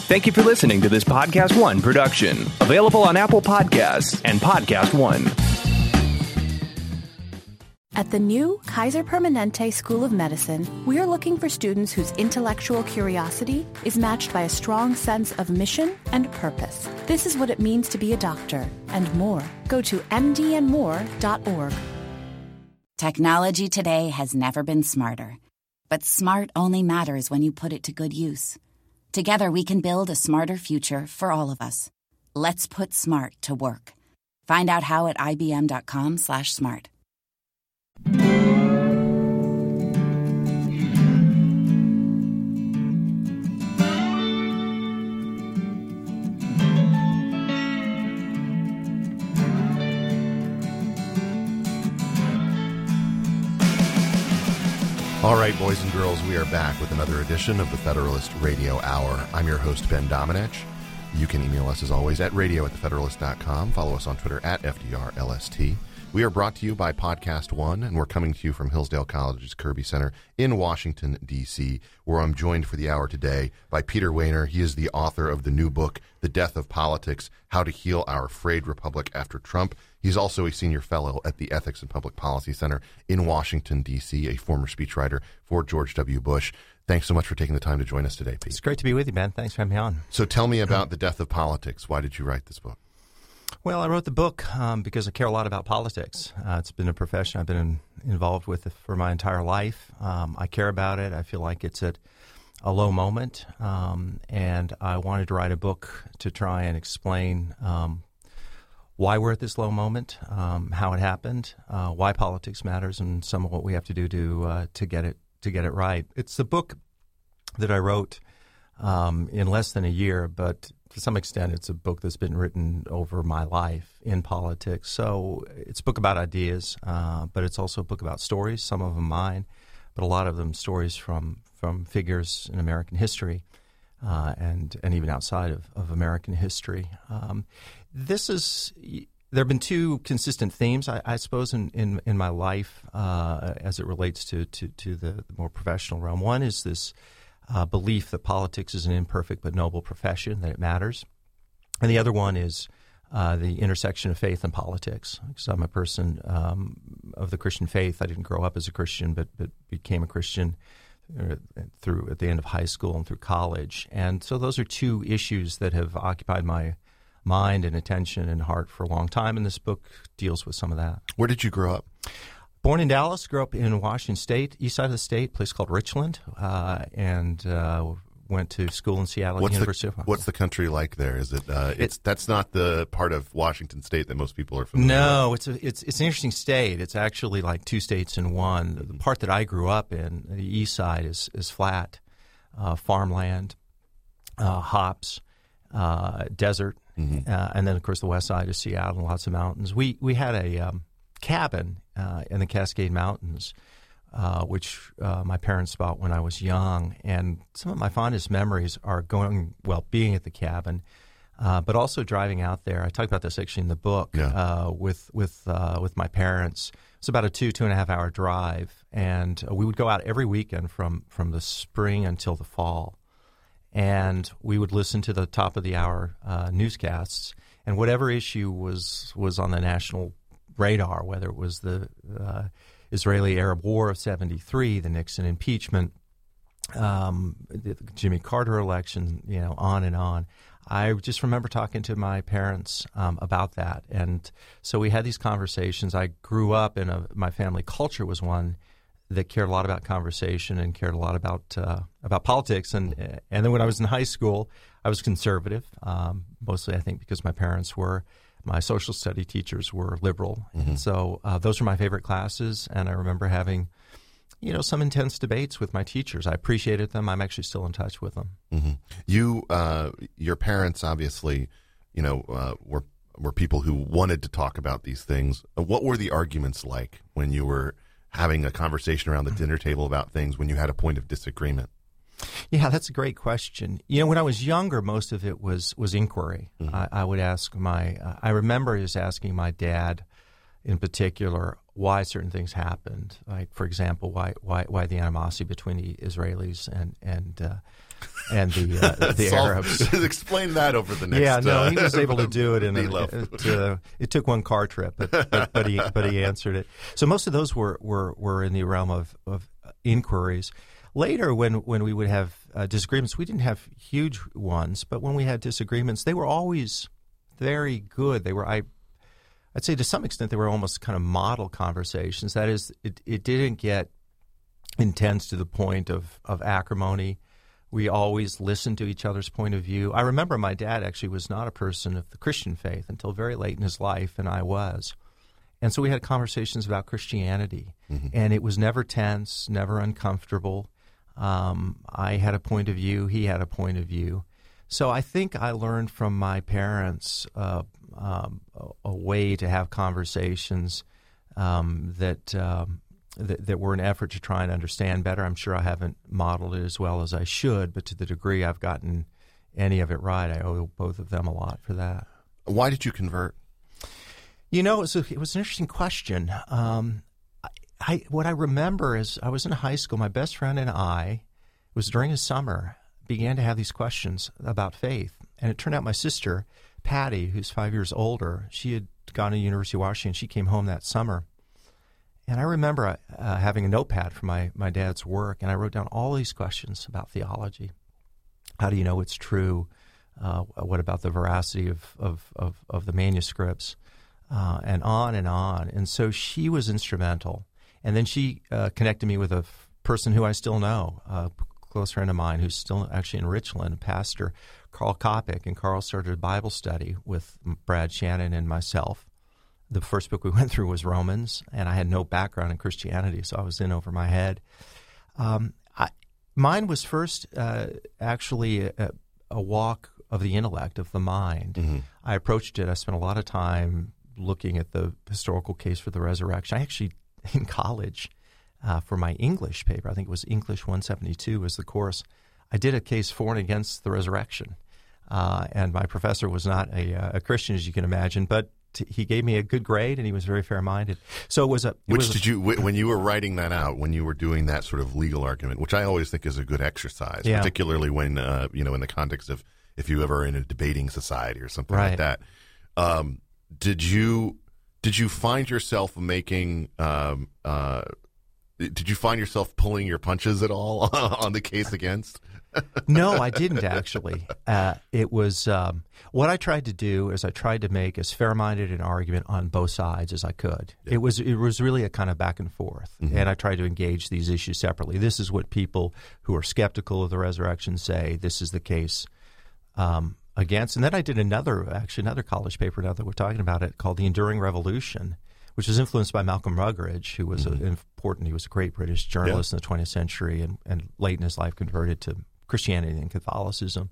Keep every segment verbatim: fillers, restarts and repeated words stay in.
Thank you for listening to this Podcast One production, available on Apple Podcasts and Podcast One. At the new Kaiser Permanente School of Medicine, we're looking for students whose intellectual curiosity is matched by a strong sense of mission and purpose. This is what it means to be a doctor and more. Go to m d and more dot org. Technology today has never been smarter. But smart only matters when you put it to good use. Together we can build a smarter future for all of us. Let's put smart to work. Find out how at ibm.com slash smart. All right, boys and girls, we are back with another edition of the Federalist Radio Hour. I'm your host, Ben Domenech. You can email us, as always, at radio at the federalist dot com. Follow us on Twitter at F D R L S T. We are brought to you by Podcast One, and we're coming to you from Hillsdale College's Kirby Center in Washington, D C, where I'm joined for the hour today by Peter Wehner. He is the author of the new book, The Death of Politics, How to Heal Our Frayed Republic After Trump. He's also a senior fellow at the Ethics and Public Policy Center in Washington, D C, a former speechwriter for George W. Bush. Thanks so much for taking the time to join us today, Pete. It's great to be with you, Ben. Thanks for having me on. So tell me about The Death of Politics. Why did you write this book? Well, I wrote the book um, because I care a lot about politics. Uh, it's been a profession I've been in, involved with for my entire life. Um, I care about it. I feel like it's at a low moment, um, and I wanted to write a book to try and explain um, why we're at this low moment, um, how it happened, uh, why politics matters, and some of what we have to do to uh, to get it to get it right. It's the book that I wrote um, in less than a year, but to some extent, it's a book that's been written over my life in politics. So it's a book about ideas, uh, but it's also a book about stories, some of them mine, but a lot of them stories from, from figures in American history uh, and and even outside of, of American history. Um, this is there have been two consistent themes, I, I suppose, in, in, in my life uh, as it relates to, to, to the, the more professional realm. One is this Uh, belief that politics is an imperfect but noble profession, that it matters. And the other one is uh, the intersection of faith and politics. Because I'm a person um, of the Christian faith. I didn't grow up as a Christian, but, but became a Christian uh, through at the end of high school and through college. And so those are two issues that have occupied my mind and attention and heart for a long time, and this book deals with some of that. Where did you grow up? Born in Dallas, grew up in Washington State, east side of the state, a place called Richland, uh, and uh, went to school in Seattle what's University the, of Washington. What's the country like there? Is it? Uh, it's it, that's not the part of Washington State that most people are familiar with. No, it's a, it's it's an interesting state. It's actually like two states in one. The, the part that I grew up in, the east side, is is flat, uh, farmland, uh, hops, uh, desert, mm-hmm. uh, and then of course the west side is Seattle, lots of mountains. We we had a um, cabin uh, in the Cascade Mountains, uh, which uh, my parents bought when I was young. And some of my fondest memories are going, well, being at the cabin, uh, but also driving out there. I talk about this actually in the book yeah. uh, with with uh, with my parents. It's about a two, two and a half hour drive. And uh, we would go out every weekend from, from the spring until the fall. And we would listen to the top of the hour uh, newscasts. And whatever issue was was on the national radar, whether it was the uh, Israeli-Arab War of seventy-three, the Nixon impeachment, um, the Jimmy Carter election, you know, on and on. I just remember talking to my parents um, about that. And so we had these conversations. I grew up in a, my family culture was one that cared a lot about conversation and cared a lot about uh, about politics. And and then when I was in high school, I was conservative, um, mostly I think because my parents were. My social study teachers were liberal, mm-hmm. and so uh, those were my favorite classes. And I remember having, you know, some intense debates with my teachers. I appreciated them. I'm actually still in touch with them. Mm-hmm. You, uh, your parents, obviously, you know, uh, were were people who wanted to talk about these things. What were the arguments like when you were having a conversation around the dinner table about things? When you had a point of disagreement? Yeah, that's a great question. You know, when I was younger, most of it was was inquiry. Mm-hmm. I, I would ask my. Uh, I remember just asking my dad, in particular, why certain things happened. Like, for example, why why why the animosity between the Israelis and and uh, and the uh, the Solve, Arabs. Explain that over the next. Yeah, no, he was uh, able to do it, and meatloaf. it, uh, it took one car trip, but, but, but he but he answered it. So most of those were were, were in the realm of, of inquiries. Later, when when we would have uh, disagreements, we didn't have huge ones, but when we had disagreements, they were always very good. They were I. I'd say to some extent they were almost kind of model conversations. That is, it, it didn't get intense to the point of, of acrimony. We always listened to each other's point of view. I remember my dad actually was not a person of the Christian faith until very late in his life, and I was. And so we had conversations about Christianity, mm-hmm. and it was never tense, never uncomfortable. Um, I had a point of view. He had a point of view. So I think I learned from my parents uh, um, a, a way to have conversations um, that, um, that that were an effort to try and understand better. I'm sure I haven't modeled it as well as I should, but to the degree I've gotten any of it right, I owe both of them a lot for that. Why did you convert? You know, it was, a, it was an interesting question. Um, I, I what I remember is I was in high school. My best friend and I, it was during the summer, began to have these questions about faith. And it turned out my sister, Patty, who's five years older, she had gone to University of Washington. She came home that summer. And I remember uh, having a notepad for my, my dad's work, and I wrote down all these questions about theology. How do you know it's true? Uh, what about the veracity of, of, of, of the manuscripts? Uh, and on and on. And so she was instrumental. And then she uh, connected me with a f- person who I still know, a close friend of mine who's still actually in Richland, Pastor Carl Kopic. And Carl started a Bible study with Brad Shannon and myself. The first book we went through was Romans, and I had no background in Christianity, so I was in over my head. Um, I, mine was first uh, actually a, a walk of the intellect, of the mind. Mm-hmm. I approached it. I spent a lot of time looking at the historical case for the resurrection. I actually, in college, uh, for my English paper, I think it was English one seventy-two was the course, I did a case for and against the resurrection. Uh, and my professor was not a, a Christian, as you can imagine, but t- he gave me a good grade, and he was very fair-minded. So it was a... It which was did a, you, when you were writing that out, when you were doing that sort of legal argument, which I always think is a good exercise, yeah. particularly when, uh, you know, in the context of if you ever in a debating society or something right. like that, um, did you did you find yourself making um, uh, did you find yourself pulling your punches at all on the case against? No, I didn't actually. Uh, it was um, what I tried to do is I tried to make as fair-minded an argument on both sides as I could. Yeah. It was it was really a kind of back and forth, mm-hmm. and I tried to engage these issues separately. This is what people who are skeptical of the resurrection say. This is the case um, against. And then I did another, actually another college paper now that we're talking about it, called The Enduring Revolution, which was influenced by Malcolm Ruggeridge, who was mm-hmm. a, important, he was a great British journalist yeah. in the twentieth century and, and late in his life converted to Christianity and Catholicism.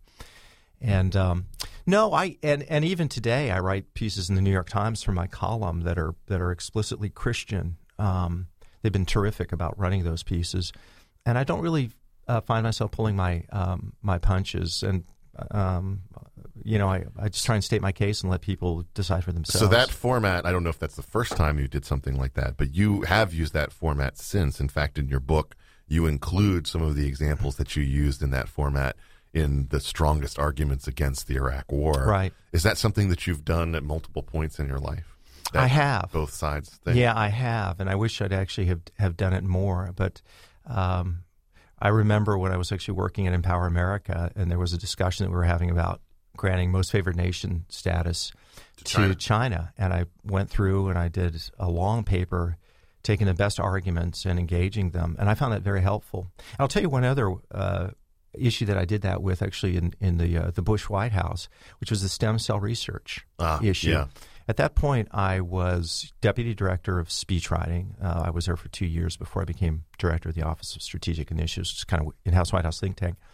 And um, no, I and, and even today I write pieces in the New York Times for my column that are that are explicitly Christian. Um, they've been terrific about running those pieces, and I don't really uh, find myself pulling my um, my punches. And um, you know, I, I just try and state my case and let people decide for themselves. So that format, I don't know if that's the first time you did something like that, but you have used that format since. In fact, in your book, you include some of the examples that you used in that format in the strongest arguments against the Iraq War. Right. Is that something that you've done at multiple points in your life? I have. Both sides thing? Yeah, I have, and I wish I'd actually have, have done it more. But um, I remember when I was actually working at Empower America, and there was a discussion that we were having about granting most favored nation status to China. to China. And I went through and I did a long paper taking the best arguments and engaging them. And I found that very helpful. And I'll tell you one other uh, issue that I did that with actually in, in the uh, the Bush White House, which was the stem cell research ah, issue. Yeah. At that point, I was deputy director of speechwriting. Uh, I was there for two years before I became director of the Office of Strategic Initiatives, which is kind of in-house White House think tank.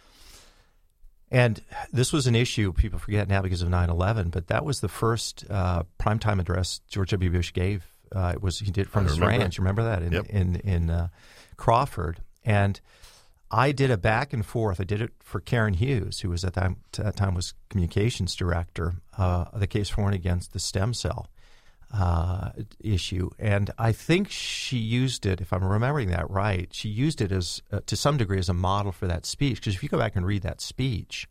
And this was an issue people forget now because of nine eleven, but that was the first uh, primetime address George W. Bush gave. Uh, it was he did from his ranch. Remember that in yep. in, in uh, Crawford, and I did a back and forth. I did it for Karen Hughes, who was at that time, at that time was communications director. Uh, the case for and against the stem cell, uh, issue. And I think she used it, if I'm remembering that right, she used it as uh, to some degree as a model for that speech. Because if you go back and read that speech,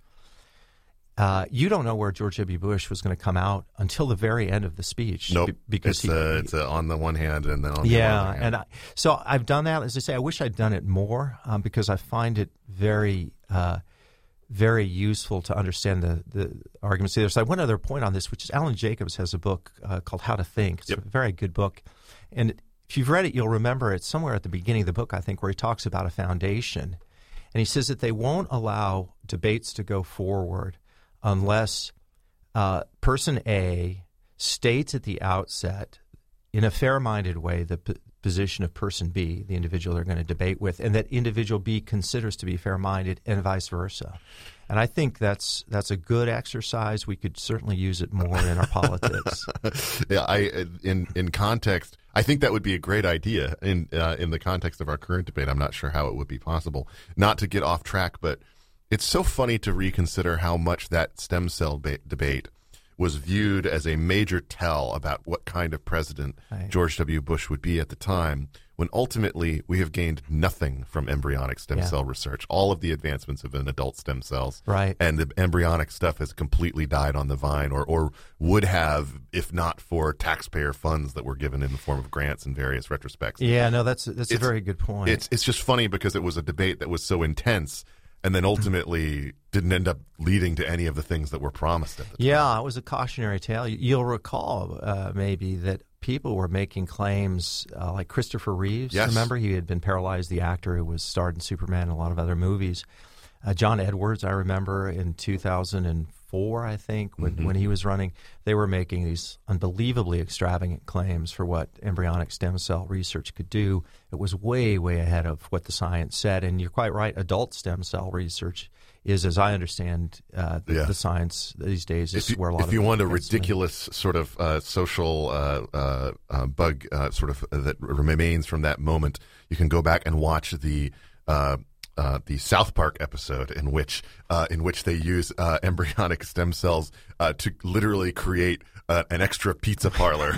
uh, you don't know where George W. Bush was going to come out until the very end of the speech. Nope. B- because it's he, uh, it's uh, on the one hand and then on the yeah, other hand. and I, so I've done that. As I say, I wish I'd done it more um, because I find it very uh, very useful to understand the, the arguments the other side. One other point on this, which is Alan Jacobs has a book uh, called How to Think. It's yep. a very good book. And if you've read it, you'll remember it somewhere at the beginning of the book, I think, where he talks about a foundation. And he says that they won't allow debates to go forward unless uh, person A states at the outset in a fair-minded way the p- position of person B, the individual they're going to debate with, and that individual B considers to be fair-minded, and vice versa. And I think that's that's a good exercise. We could certainly use it more in our politics. Yeah, I in in context, I think that would be a great idea in uh, in the context of our current debate. I'm not sure how it would be possible. Not to get off track, but it's so funny to reconsider how much that stem cell ba- debate was viewed as a major tell about what kind of president right. George W. Bush would be at the time, when ultimately we have gained nothing from embryonic stem yeah. cell research. All of the advancements have been adult stem cells. Right. And the embryonic stuff has completely died on the vine, or, or would have if not for taxpayer funds that were given in the form of grants in various retrospects. Yeah, no, that's that's It's- a very good point. It's, it's just funny because it was a debate that was so intense and then ultimately didn't end up leading to any of the things that were promised at the time. Yeah, it was a cautionary tale. You'll recall uh, maybe that people were making claims uh, like Christopher Reeves. Yes. Remember, he had been paralyzed, the actor who was starred in Superman and a lot of other movies. Uh, John Edwards, I remember in two thousand four, I think, when, Mm-hmm. when he was running, they were making these unbelievably extravagant claims for what embryonic stem cell research could do. It was way, way ahead of what the science said. And you're quite right, adult stem cell research is, as I understand uh, the, Yeah. the science these days, is If you, where a lot if of you want a advancement- ridiculous sort of uh, social uh, uh, uh, bug uh, sort of uh, that remains from that moment, you can go back and watch the uh, uh, the South Park episode in which uh, in which they use uh, embryonic stem cells uh, to literally create uh, an extra pizza parlor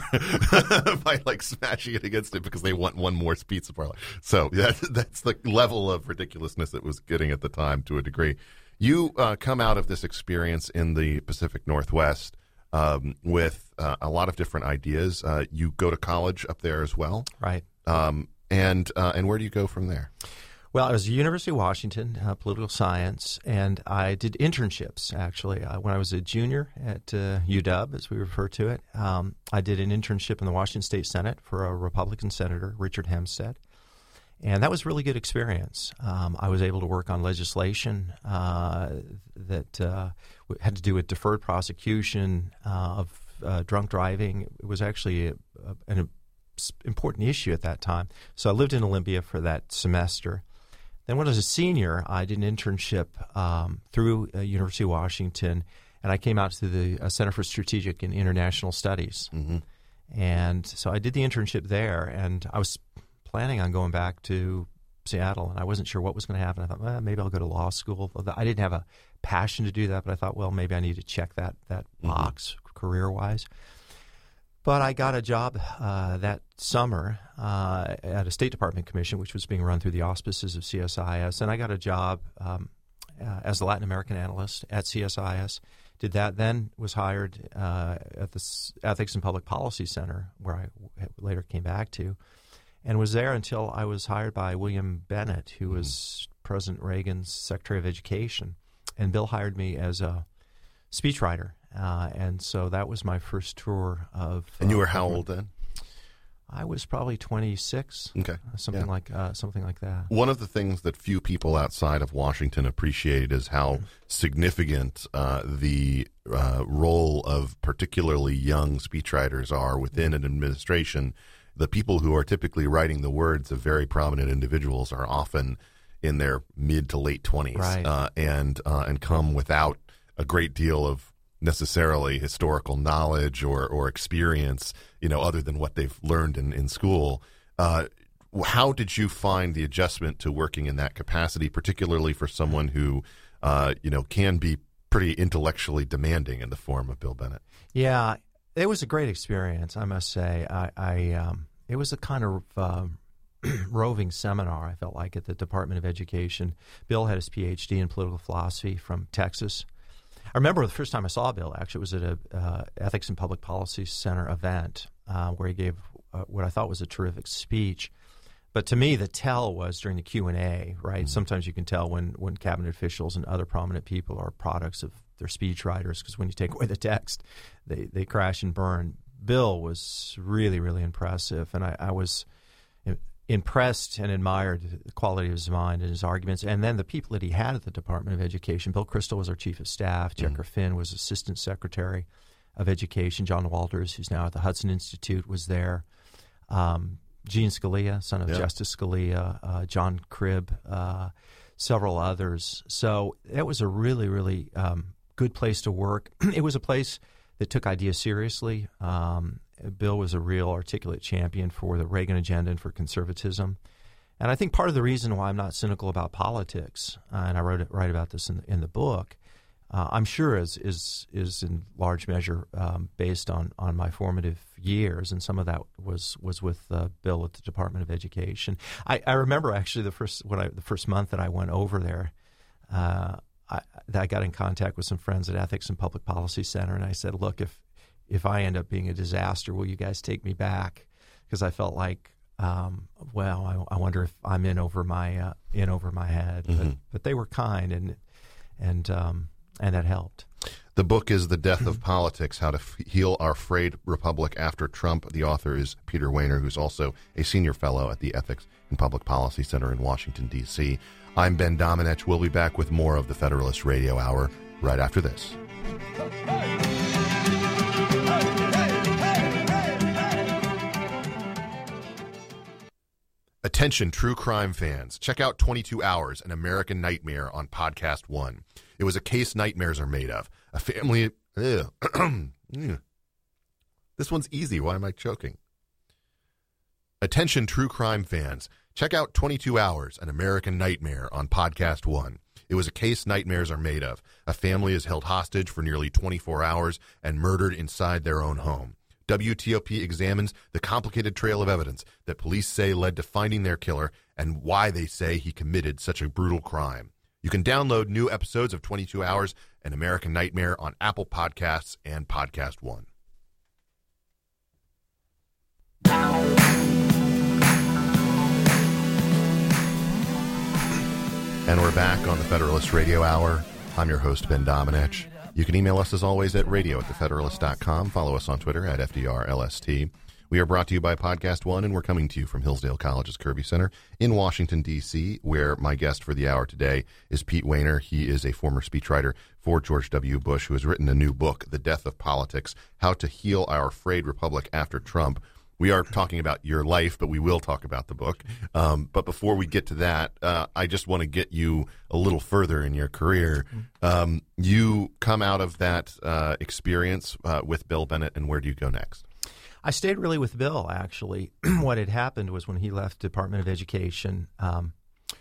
by like smashing it against it because they want one more pizza parlor. So that's that's the level of ridiculousness it was getting at the time to a degree. You uh, come out of this experience in the Pacific Northwest um, with uh, a lot of different ideas. Uh, you go to college up there as well, Right. um, and uh, and where do you go from there? Well, I was at University of Washington, uh, political science, and I did internships, actually. Uh, when I was a junior at uh, U W, as we refer to it, um, I did an internship in the Washington State Senate for a Republican senator, Richard Hempstead. And that was a really good experience. Um, I was able to work on legislation uh, that uh, had to do with deferred prosecution uh, of uh, drunk driving. It was actually a, a, an important issue at that time. So I lived in Olympia for that semester. Then when I was a senior, I did an internship um, through uh, University of Washington, and I came out to the uh, Center for Strategic and International Studies. Mm-hmm. And so I did the internship there, and I was planning on going back to Seattle, and I wasn't sure what was going to happen. I thought, well, maybe I'll go to law school. I didn't have a passion to do that, but I thought, well, maybe I need to check that, that Mm-hmm. box career-wise. But I got a job uh, that summer uh, at a State Department commission, which was being run through the auspices of C S I S, and I got a job um, uh, as a Latin American analyst at C S I S. Did that, then was hired uh, at the S- Ethics and Public Policy Center, where I w- later came back to, and was there until I was hired by William Bennett, who was President Reagan's Secretary of Education, and Bill hired me as a speechwriter. Uh, and so that was my first tour of. And you uh, were how old then? I was probably twenty-six. Okay, uh, something yeah. like uh, something like that. One of the things that few people outside of Washington appreciate is how significant uh, the uh, role of particularly young speechwriters are within an administration. The people who are typically writing the words of very prominent individuals are often in their mid to late twenties, Right. uh, and uh, and come without a great deal of necessarily historical knowledge or, or experience, you know, other than what they've learned in, in school. Uh, how did you find the adjustment to working in that capacity, particularly for someone who, uh, you know, can be pretty intellectually demanding in the form of Bill Bennett? Yeah, it was a great experience, I must say. I, I um, it was a kind of uh, roving seminar, I felt like, at the Department of Education. Bill had his P H D in political philosophy from Texas. I remember the first time I saw Bill, actually, it was at a uh, Ethics and Public Policy Center event uh, where he gave uh, what I thought was a terrific speech. But to me, the tell was during the Q and A, right? Mm-hmm. Sometimes you can tell when, when cabinet officials and other prominent people are products of their speech writers, because when you take away the text, they, they crash and burn. Bill was really, really impressive, and I, I was impressed and admired the quality of his mind and his arguments, and then the people that he had at the Department of Education. Bill Kristol was our chief of staff. Mm-hmm. Jecker Finn was assistant secretary of education. John Walters, who's now at the Hudson Institute, was there. Um, Gene Scalia, son of yeah. Justice Scalia, uh, John Cribb, uh, several others. So it was a really, really um, good place to work. It was a place that took ideas seriously. Um, Bill was a real articulate champion for the Reagan agenda and for conservatism. And I think part of the reason why I'm not cynical about politics, uh, and I wrote it, write about this in the, in the book, uh, I'm sure is is is in large measure um, based on, on my formative years, and some of that was was with uh, Bill at the Department of Education. I, I remember actually the first when I the first month that I went over there, uh, I, I got in contact with some friends at Ethics and Public Policy Center, and I said, "Look, if if I end up being a disaster, will you guys take me back?" Because I felt like, um, well, I, I wonder if I'm in over my uh, in over my head. Mm-hmm. But, but they were kind, and and um, and that helped. The book is The Death of Politics, How to F- Heal Our Frayed Republic After Trump. The author is Peter Wehner, who's also a senior fellow at the Ethics and Public Policy Center in Washington, D C I'm Ben Domenech. We'll be back with more of the Federalist Radio Hour right after this. Attention, true crime fans. Check out twenty-two hours, An American Nightmare on Podcast One. It was a case nightmares are made of. A family... Ugh, this one's easy. Why am I choking? Attention, true crime fans. Check out twenty-two hours, An American Nightmare on Podcast One. It was a case nightmares are made of. A family is held hostage for nearly twenty-four hours and murdered inside their own home. W T O P examines the complicated trail of evidence that police say led to finding their killer and why they say he committed such a brutal crime. You can download new episodes of twenty-two hours, An American Nightmare on Apple Podcasts and Podcast One. And we're back on the Federalist Radio Hour. I'm your host, Ben Domenech. You can email us, as always, at radio at the federalist dot com. Follow us on Twitter at F D R L S T. We are brought to you by Podcast One, and we're coming to you from Hillsdale College's Kirby Center in Washington, D C, where my guest for the hour today is Pete Wehner. He is a former speechwriter for George W. Bush who has written a new book, The Death of Politics, How to Heal Our Frayed Republic After Trump. We are talking about your life, but we will talk about the book. Um, but before we get to that, uh, I just want to get you a little further in your career. Um, you come out of that uh, experience uh, with Bill Bennett, and where do you go next? I stayed really with Bill, actually. What had happened was when he left Department of Education, um,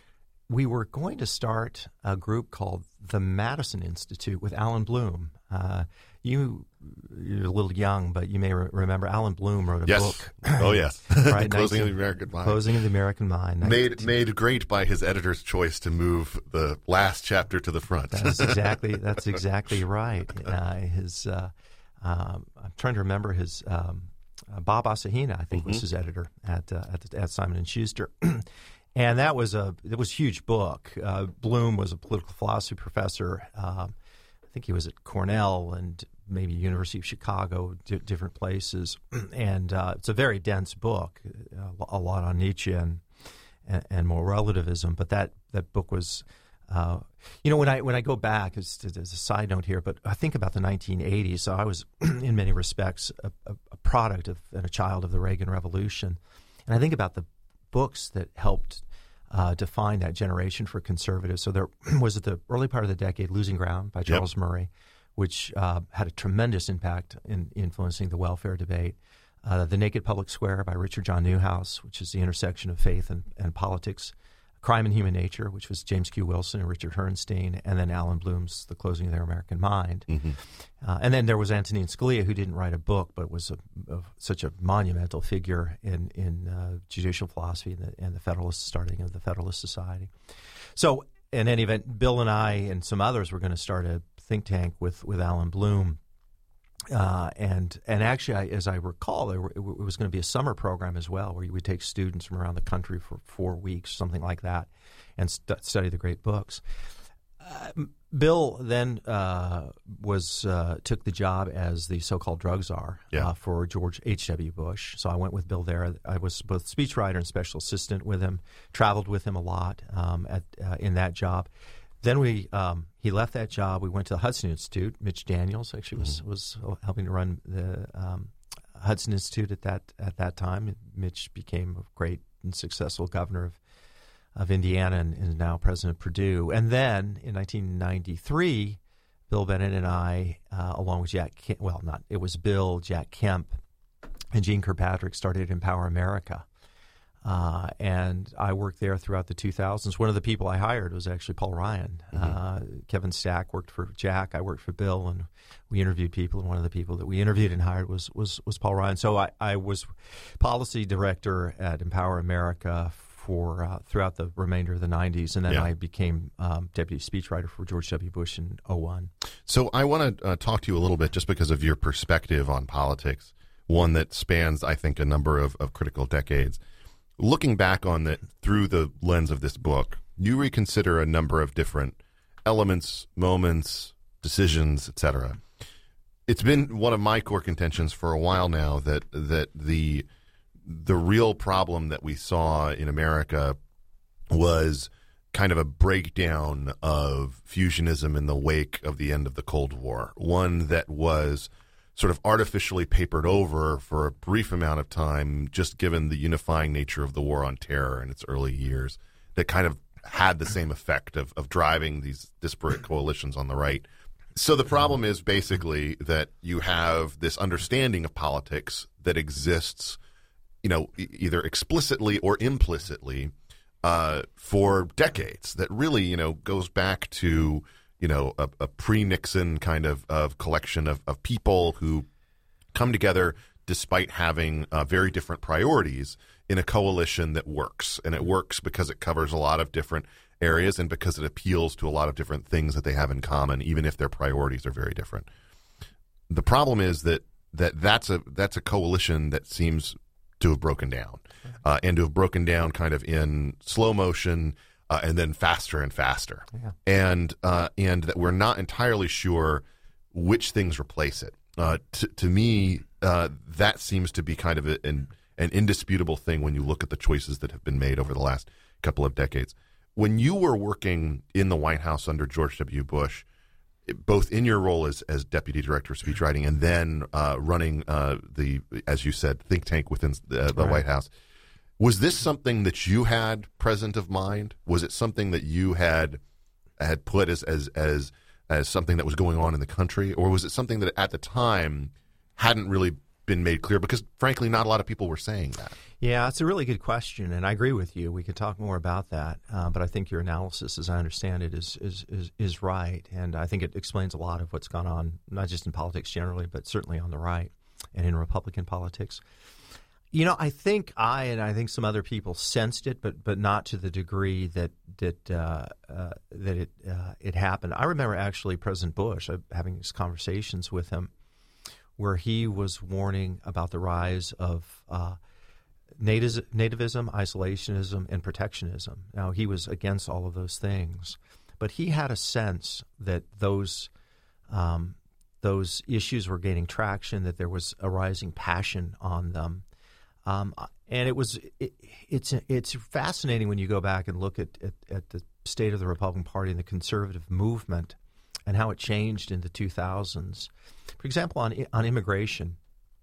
we were going to start a group called the Madison Institute with Alan Bloom. Uh, you, you're a little young, but you may re- remember Alan Bloom wrote a yes. book. Oh, yes. Right, Closing nineteen, of the American Mind. Closing of the American Mind. Made made great by his editor's choice to move the last chapter to the front. That's exactly that's exactly right. Uh, his uh, um, I'm trying to remember his um, uh, Bob Asahina, I think, mm-hmm. was his editor at uh, at, at Simon and Schuster. And that was a it was a huge book. Uh, Bloom was a political philosophy professor. Um, I think he was at Cornell and maybe University of Chicago, d- different places. And uh, it's a very dense book, uh, a lot on Nietzsche and, and, and more relativism. But that, that book was, uh, you know, when I when I go back, as, as a side note here, but I think about the nineteen eighties. So I was, in many respects, a, a, a product of and a child of the Reagan Revolution. And I think about the books that helped uh, define that generation for conservatives. So there was at the early part of the decade, Losing Ground by Charles yep. Murray, which uh, had a tremendous impact in influencing the welfare debate. Uh, the Naked Public Square by Richard John Neuhaus, which is the intersection of faith and, and politics, Crime and Human Nature, which was James Q. Wilson and Richard Herrnstein, and then Alan Bloom's The Closing of Their American Mind. Mm-hmm. Uh, and then there was Antonin Scalia, who didn't write a book, but was a, a, such a monumental figure in, in uh, judicial philosophy and the, and the Federalist, starting of the Federalist Society. So in any event, Bill and I and some others were going to start a think tank with, with Alan Bloom. Uh, and and actually, I, as I recall, there were, it was going to be a summer program as well, where you would take students from around the country for four weeks, something like that, and st- study the great books. Uh, Bill then uh, was uh, took the job as the so-called drug czar yeah. uh, for George H W. Bush. So I went with Bill there. I was both speechwriter and special assistant with him, traveled with him a lot um, at uh, in that job. Then we um, he left that job. We went to the Hudson Institute. Mitch Daniels actually was mm-hmm. was helping to run the um, Hudson Institute at that at that time. Mitch became a great and successful governor of of Indiana and is now president of Purdue. And then in nineteen ninety-three, Bill Bennett and I, uh, along with Jack Kemp, well, not it was Bill, Jack Kemp, and Gene Kirkpatrick started Empower America. Uh, and I worked there throughout the two thousands. One of the people I hired was actually Paul Ryan. Mm-hmm. Uh, Kevin Stack worked for Jack. I worked for Bill, and we interviewed people. And one of the people that we interviewed and hired was was, was Paul Ryan. So I, I was policy director at Empower America for uh, throughout the remainder of the nineties, and then yeah. I became um, deputy speechwriter for George W. Bush in oh one. So I want to uh, talk to you a little bit just because of your perspective on politics, one that spans, I think, a number of, of critical decades. Looking back on it through the lens of this book, you reconsider a number of different elements, moments, decisions, et cetera. It's been one of my core contentions for a while now that that the the real problem that we saw in America was kind of a breakdown of fusionism in the wake of the end of the Cold War, one that was sort of artificially papered over for a brief amount of time, just given the unifying nature of the war on terror in its early years, that kind of had the same effect of, of driving these disparate coalitions on the right. So the problem is basically that you have this understanding of politics that exists, you know, e- either explicitly or implicitly uh, for decades, that really, you know, goes back to you know, a, a pre-Nixon kind of, of collection of, of people who come together despite having uh, very different priorities in a coalition that works. And it works because it covers a lot of different areas and because it appeals to a lot of different things that they have in common, even if their priorities are very different. The problem is that, that that's a that's a coalition that seems to have broken down, uh, and to have broken down kind of in slow motion, Uh, and then faster and faster, yeah. and uh, and that we're not entirely sure which things replace it. Uh, t- to me, uh, that seems to be kind of a, an, an indisputable thing when you look at the choices that have been made over the last couple of decades. When you were working in the White House under George W. Bush, both in your role as, as deputy director of speechwriting and then uh, running uh, the, as you said, think tank within the, the right. White House, was this something that you had present of mind? Was it something that you had had put as, as as as something that was going on in the country, or was it something that at the time hadn't really been made clear? Because frankly, not a lot of people were saying that. Yeah, it's a really good question, and I agree with you. We could talk more about that, uh, but I think your analysis, as I understand it, is, is is is right, and I think it explains a lot of what's gone on, not just in politics generally, but certainly on the right and in Republican politics. You know, I think I and I think some other people sensed it, but but not to the degree that that uh, uh, that it uh, it happened. I remember actually President Bush uh, having these conversations with him, where he was warning about the rise of uh, nativ- nativism, isolationism, and protectionism. Now, he was against all of those things, but he had a sense that those um, those issues were gaining traction, that there was a rising passion on them. Um, and it was it, it's it's fascinating when you go back and look at, at, at the state of the Republican Party and the conservative movement and how it changed in the two thousands. For example, on on immigration,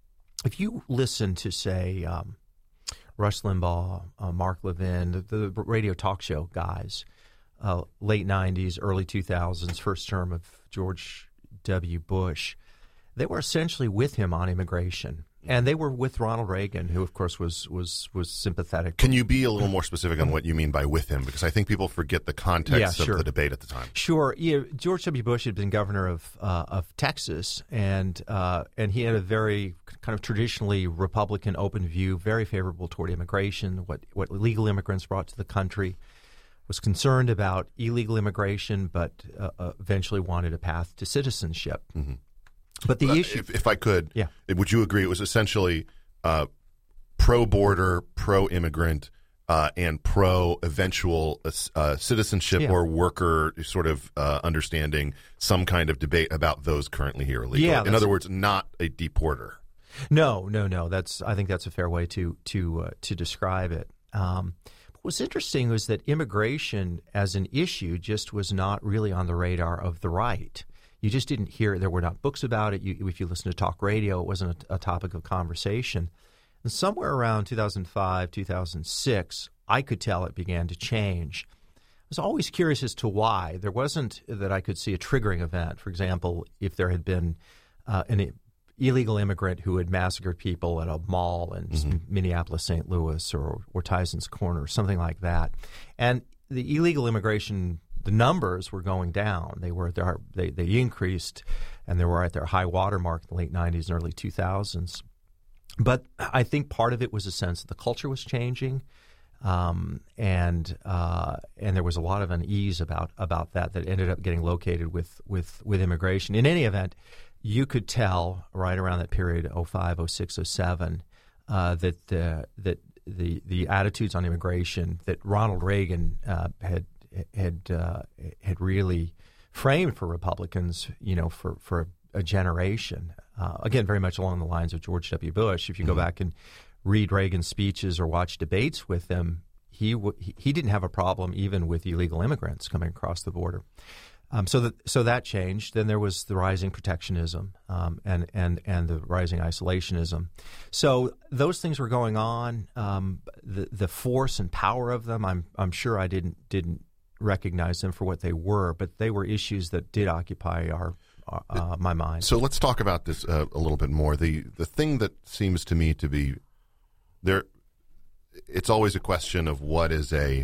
if you listen to, say, um, Rush Limbaugh, uh, Mark Levin, the, the radio talk show guys, uh, late nineties, early two thousands, first term of George W. Bush, they were essentially with him on immigration. And they were with Ronald Reagan, who, of course, was was was sympathetic. Can you be a little more specific on what you mean by with him? Because I think people forget the context Yeah, sure. of the debate at the time. Sure. Yeah, George W. Bush had been governor of uh, of Texas, and uh, and he had a very kind of traditionally Republican open view, very favorable toward immigration, what what legal immigrants brought to the country. Was concerned about illegal immigration, but uh, uh, eventually wanted a path to citizenship. Mm-hmm. But the uh, issue, if, if I could, yeah. would you agree it was essentially uh, pro-border, pro-immigrant, uh, and pro-eventual uh, citizenship yeah. or worker sort of uh, understanding, some kind of debate about those currently here illegally? Yeah, In other words, not a deporter. No, no, no. That's I think that's a fair way to to uh, to describe it. Um, What's interesting was that immigration as an issue just was not really on the radar of the right. You just didn't hear, there were not books about it. You, if you listen to talk radio, it wasn't a, a topic of conversation. And somewhere around two thousand five, two thousand six, I could tell it began to change. I was always curious as to why. There wasn't that I could see a triggering event. For example, if there had been uh, an illegal immigrant who had massacred people at a mall in mm-hmm. Minneapolis, Saint Louis, or, or Tyson's Corner, something like that. And the illegal immigration, the numbers were going down. They were at their, they, they increased, and they were at their high water mark in the late nineties and early two thousands. But I think part of it was a sense that the culture was changing, um, and uh, and there was a lot of unease about about that that ended up getting located with with, with immigration. In any event, you could tell right around that period, oh five, oh six, oh seven, uh, that uh, that the the attitudes on immigration that Ronald Reagan uh, had had uh, had really framed for Republicans, you know, for for a generation. Uh, again, very much along the lines of George W. Bush. If you go mm-hmm. back and read Reagan's speeches or watch debates with him, he w- he didn't have a problem even with illegal immigrants coming across the border. Um, so that so that changed. Then there was the rising protectionism um, and and and the rising isolationism. So those things were going on. Um, the the force and power of them, I'm I'm sure I didn't didn't recognize them for what they were, but they were issues that did occupy our uh, my mind. So let's talk about this uh, a little bit more. The the thing that seems to me to be there, it's always a question of what is a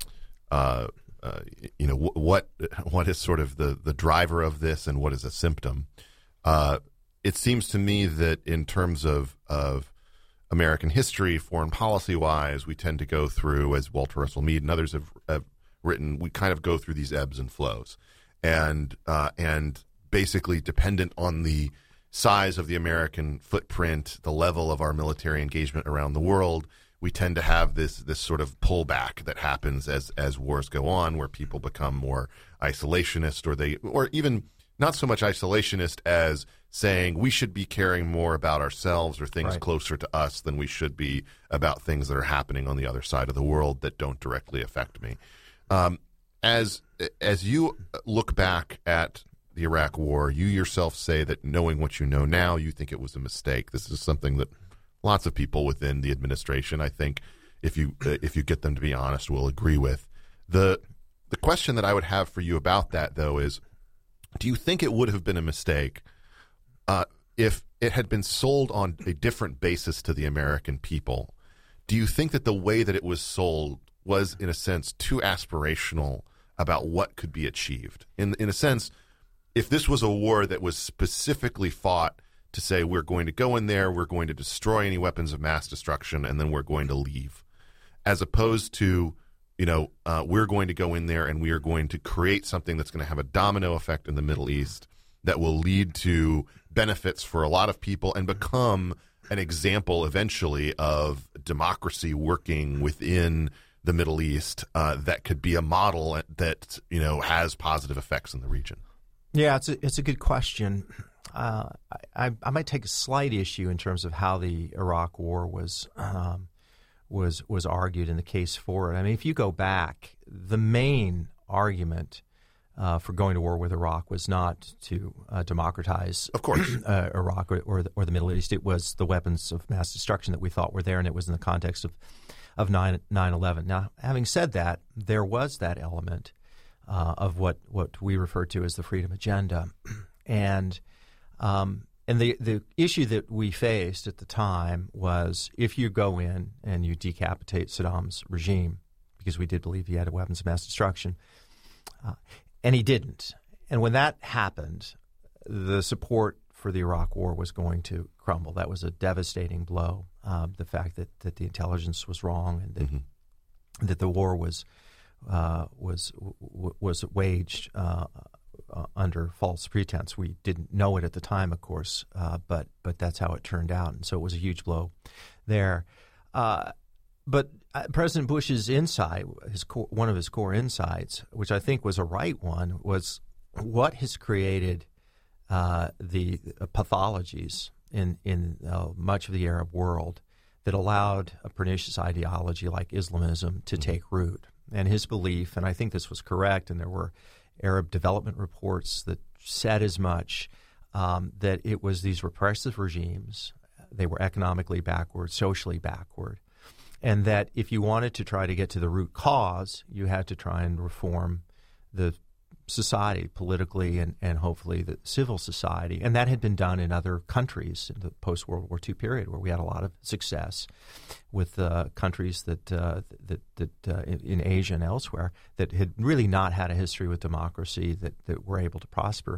uh, Uh, you know, w- what what is sort of the, the driver of this and what is a symptom? Uh, it seems to me that in terms of, of American history, foreign policy-wise, we tend to go through, as Walter Russell Mead and others have, have written, we kind of go through these ebbs and flows. And, uh, and basically dependent on the size of the American footprint, the level of our military engagement around the world, we tend to have this this sort of pullback that happens as as wars go on, where people become more isolationist, or they, or even not so much isolationist as saying we should be caring more about ourselves or things right. closer to us than we should be about things that are happening on the other side of the world that don't directly affect me. Um, as as you look back at the Iraq War, you yourself say that knowing what you know now, you think it was a mistake. This is something that lots of people within the administration, I think, if you uh, if you get them to be honest, will agree with. The the question that I would have for you about that, though, is do you think it would have been a mistake uh, if it had been sold on a different basis to the American people? Do you think that the way that it was sold was, in a sense, too aspirational about what could be achieved? In in a sense, if this was a war that was specifically fought to say we're going to go in there, we're going to destroy any weapons of mass destruction, and then we're going to leave, as opposed to, you know, uh, we're going to go in there and we are going to create something that's going to have a domino effect in the Middle East that will lead to benefits for a lot of people and become an example eventually of democracy working within the Middle East uh, that could be a model that, you know, has positive effects in the region. Yeah, it's a, it's a good question. Uh, I, I might take a slight issue in terms of how the Iraq War was um, was was argued in the case for it. I mean, if you go back, the main argument uh, for going to war with Iraq was not to uh, democratize, of course, uh, Iraq or or the, or the Middle East. It was the weapons of mass destruction that we thought were there, and it was in the context of of nine eleven. Now, having said that, there was that element uh, of what what we refer to as the freedom agenda, and Um, and the, the issue that we faced at the time was if you go in and you decapitate Saddam's regime, because we did believe he had weapons of mass destruction, uh, and he didn't. And when that happened, the support for the Iraq War was going to crumble. That was a devastating blow. Uh, the fact that, that the intelligence was wrong and that, mm-hmm. that the war was uh, was w- was waged uh, uh, under false pretense. We didn't know it at the time, of course, uh, but but that's how it turned out, and so it was a huge blow there. Uh, but uh, President Bush's insight, his core, one of his core insights, which I think was a right one, was what has created uh, the uh, pathologies in in uh, much of the Arab world that allowed a pernicious ideology like Islamism to take root. And his belief, and I think this was correct, and there were Arab development reports that said as much, um, that it was these repressive regimes, they were economically backward, socially backward, and that if you wanted to try to get to the root cause, you had to try and reform the society politically and, and hopefully the civil society. And that had been done in other countries in the post-World War Two period, where we had a lot of success with uh, countries that uh, that, that uh, in, in Asia and elsewhere that had really not had a history with democracy that, that were able to prosper.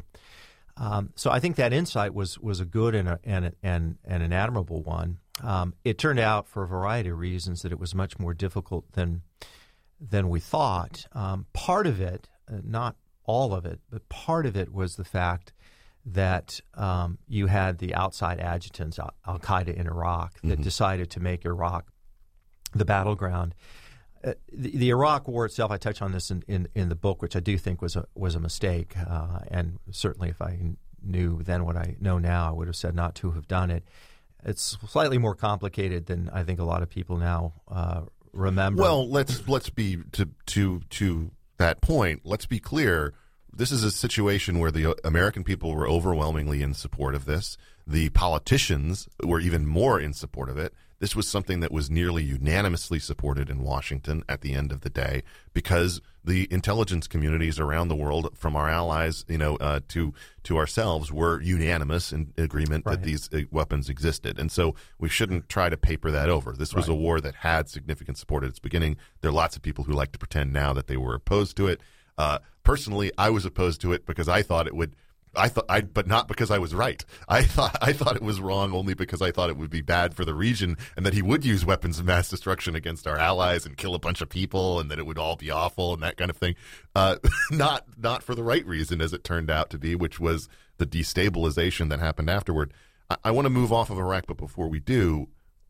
Um, so I think that insight was was a good and a, and, a, and, and an admirable one. Um, it turned out for a variety of reasons that it was much more difficult than than we thought. Um, part of it, uh, not all of it, but part of it was the fact that um, you had the outside adjutants, Al- Al-Qaeda in Iraq, that mm-hmm. decided to make Iraq the battleground. Uh, the, the Iraq War itself, I touch on this in, in, in the book, which I do think was a was a mistake. Uh, and certainly if I knew then what I know now, I would have said not to have done it. It's slightly more complicated than I think a lot of people now uh, remember. Well, let's let's be to to to that point. Let's be clear. This is a situation where the American people were overwhelmingly in support of this. The politicians were even more in support of it. This was something that was nearly unanimously supported in Washington at the end of the day, because the intelligence communities around the world, from our allies, you know, uh, to to ourselves, were unanimous in agreement right. that these uh, weapons existed. And so we shouldn't try to paper that over. This was right. a war that had significant support at its beginning. There are lots of people who like to pretend now that they were opposed to it. Uh, personally, I was opposed to it because I thought it would. I thought, I, but not because I was right. I thought, I thought it was wrong only because I thought it would be bad for the region, and that he would use weapons of mass destruction against our allies and kill a bunch of people, and that it would all be awful and that kind of thing. Uh, not, not for the right reason, as it turned out to be, which was the destabilization that happened afterward. I, I want to move off of Iraq, but before we do,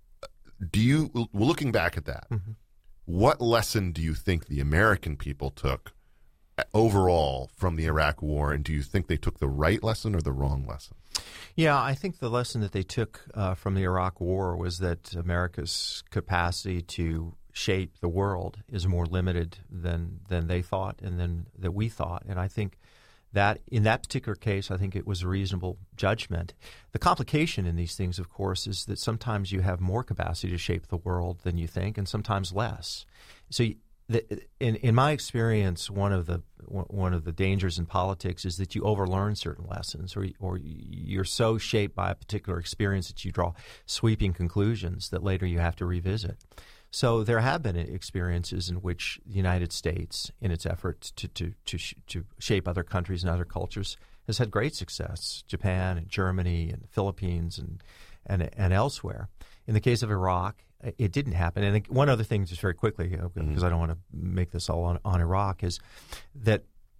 do you, looking back at that, mm-hmm. what lesson do you think the American people took overall from the Iraq War, and do you think they took the right lesson or the wrong lesson? Yeah, I think the lesson that they took uh, from the Iraq War was that America's capacity to shape the world is more limited than than they thought and than that we thought. And I think that in that particular case, I think it was a reasonable judgment. The complication in these things, of course, is that sometimes you have more capacity to shape the world than you think, and sometimes less. So you, The, in in my experience, one of the one of the dangers in politics is that you overlearn certain lessons, or or you're so shaped by a particular experience that you draw sweeping conclusions that later you have to revisit. So there have been experiences in which the United States, in its efforts to to to, to shape other countries and other cultures, has had great success. Japan and Germany and the Philippines and and and elsewhere. In the case of Iraq, it didn't happen. And one other thing, just very quickly, because mm-hmm. I don't want to make this all on, on Iraq, is that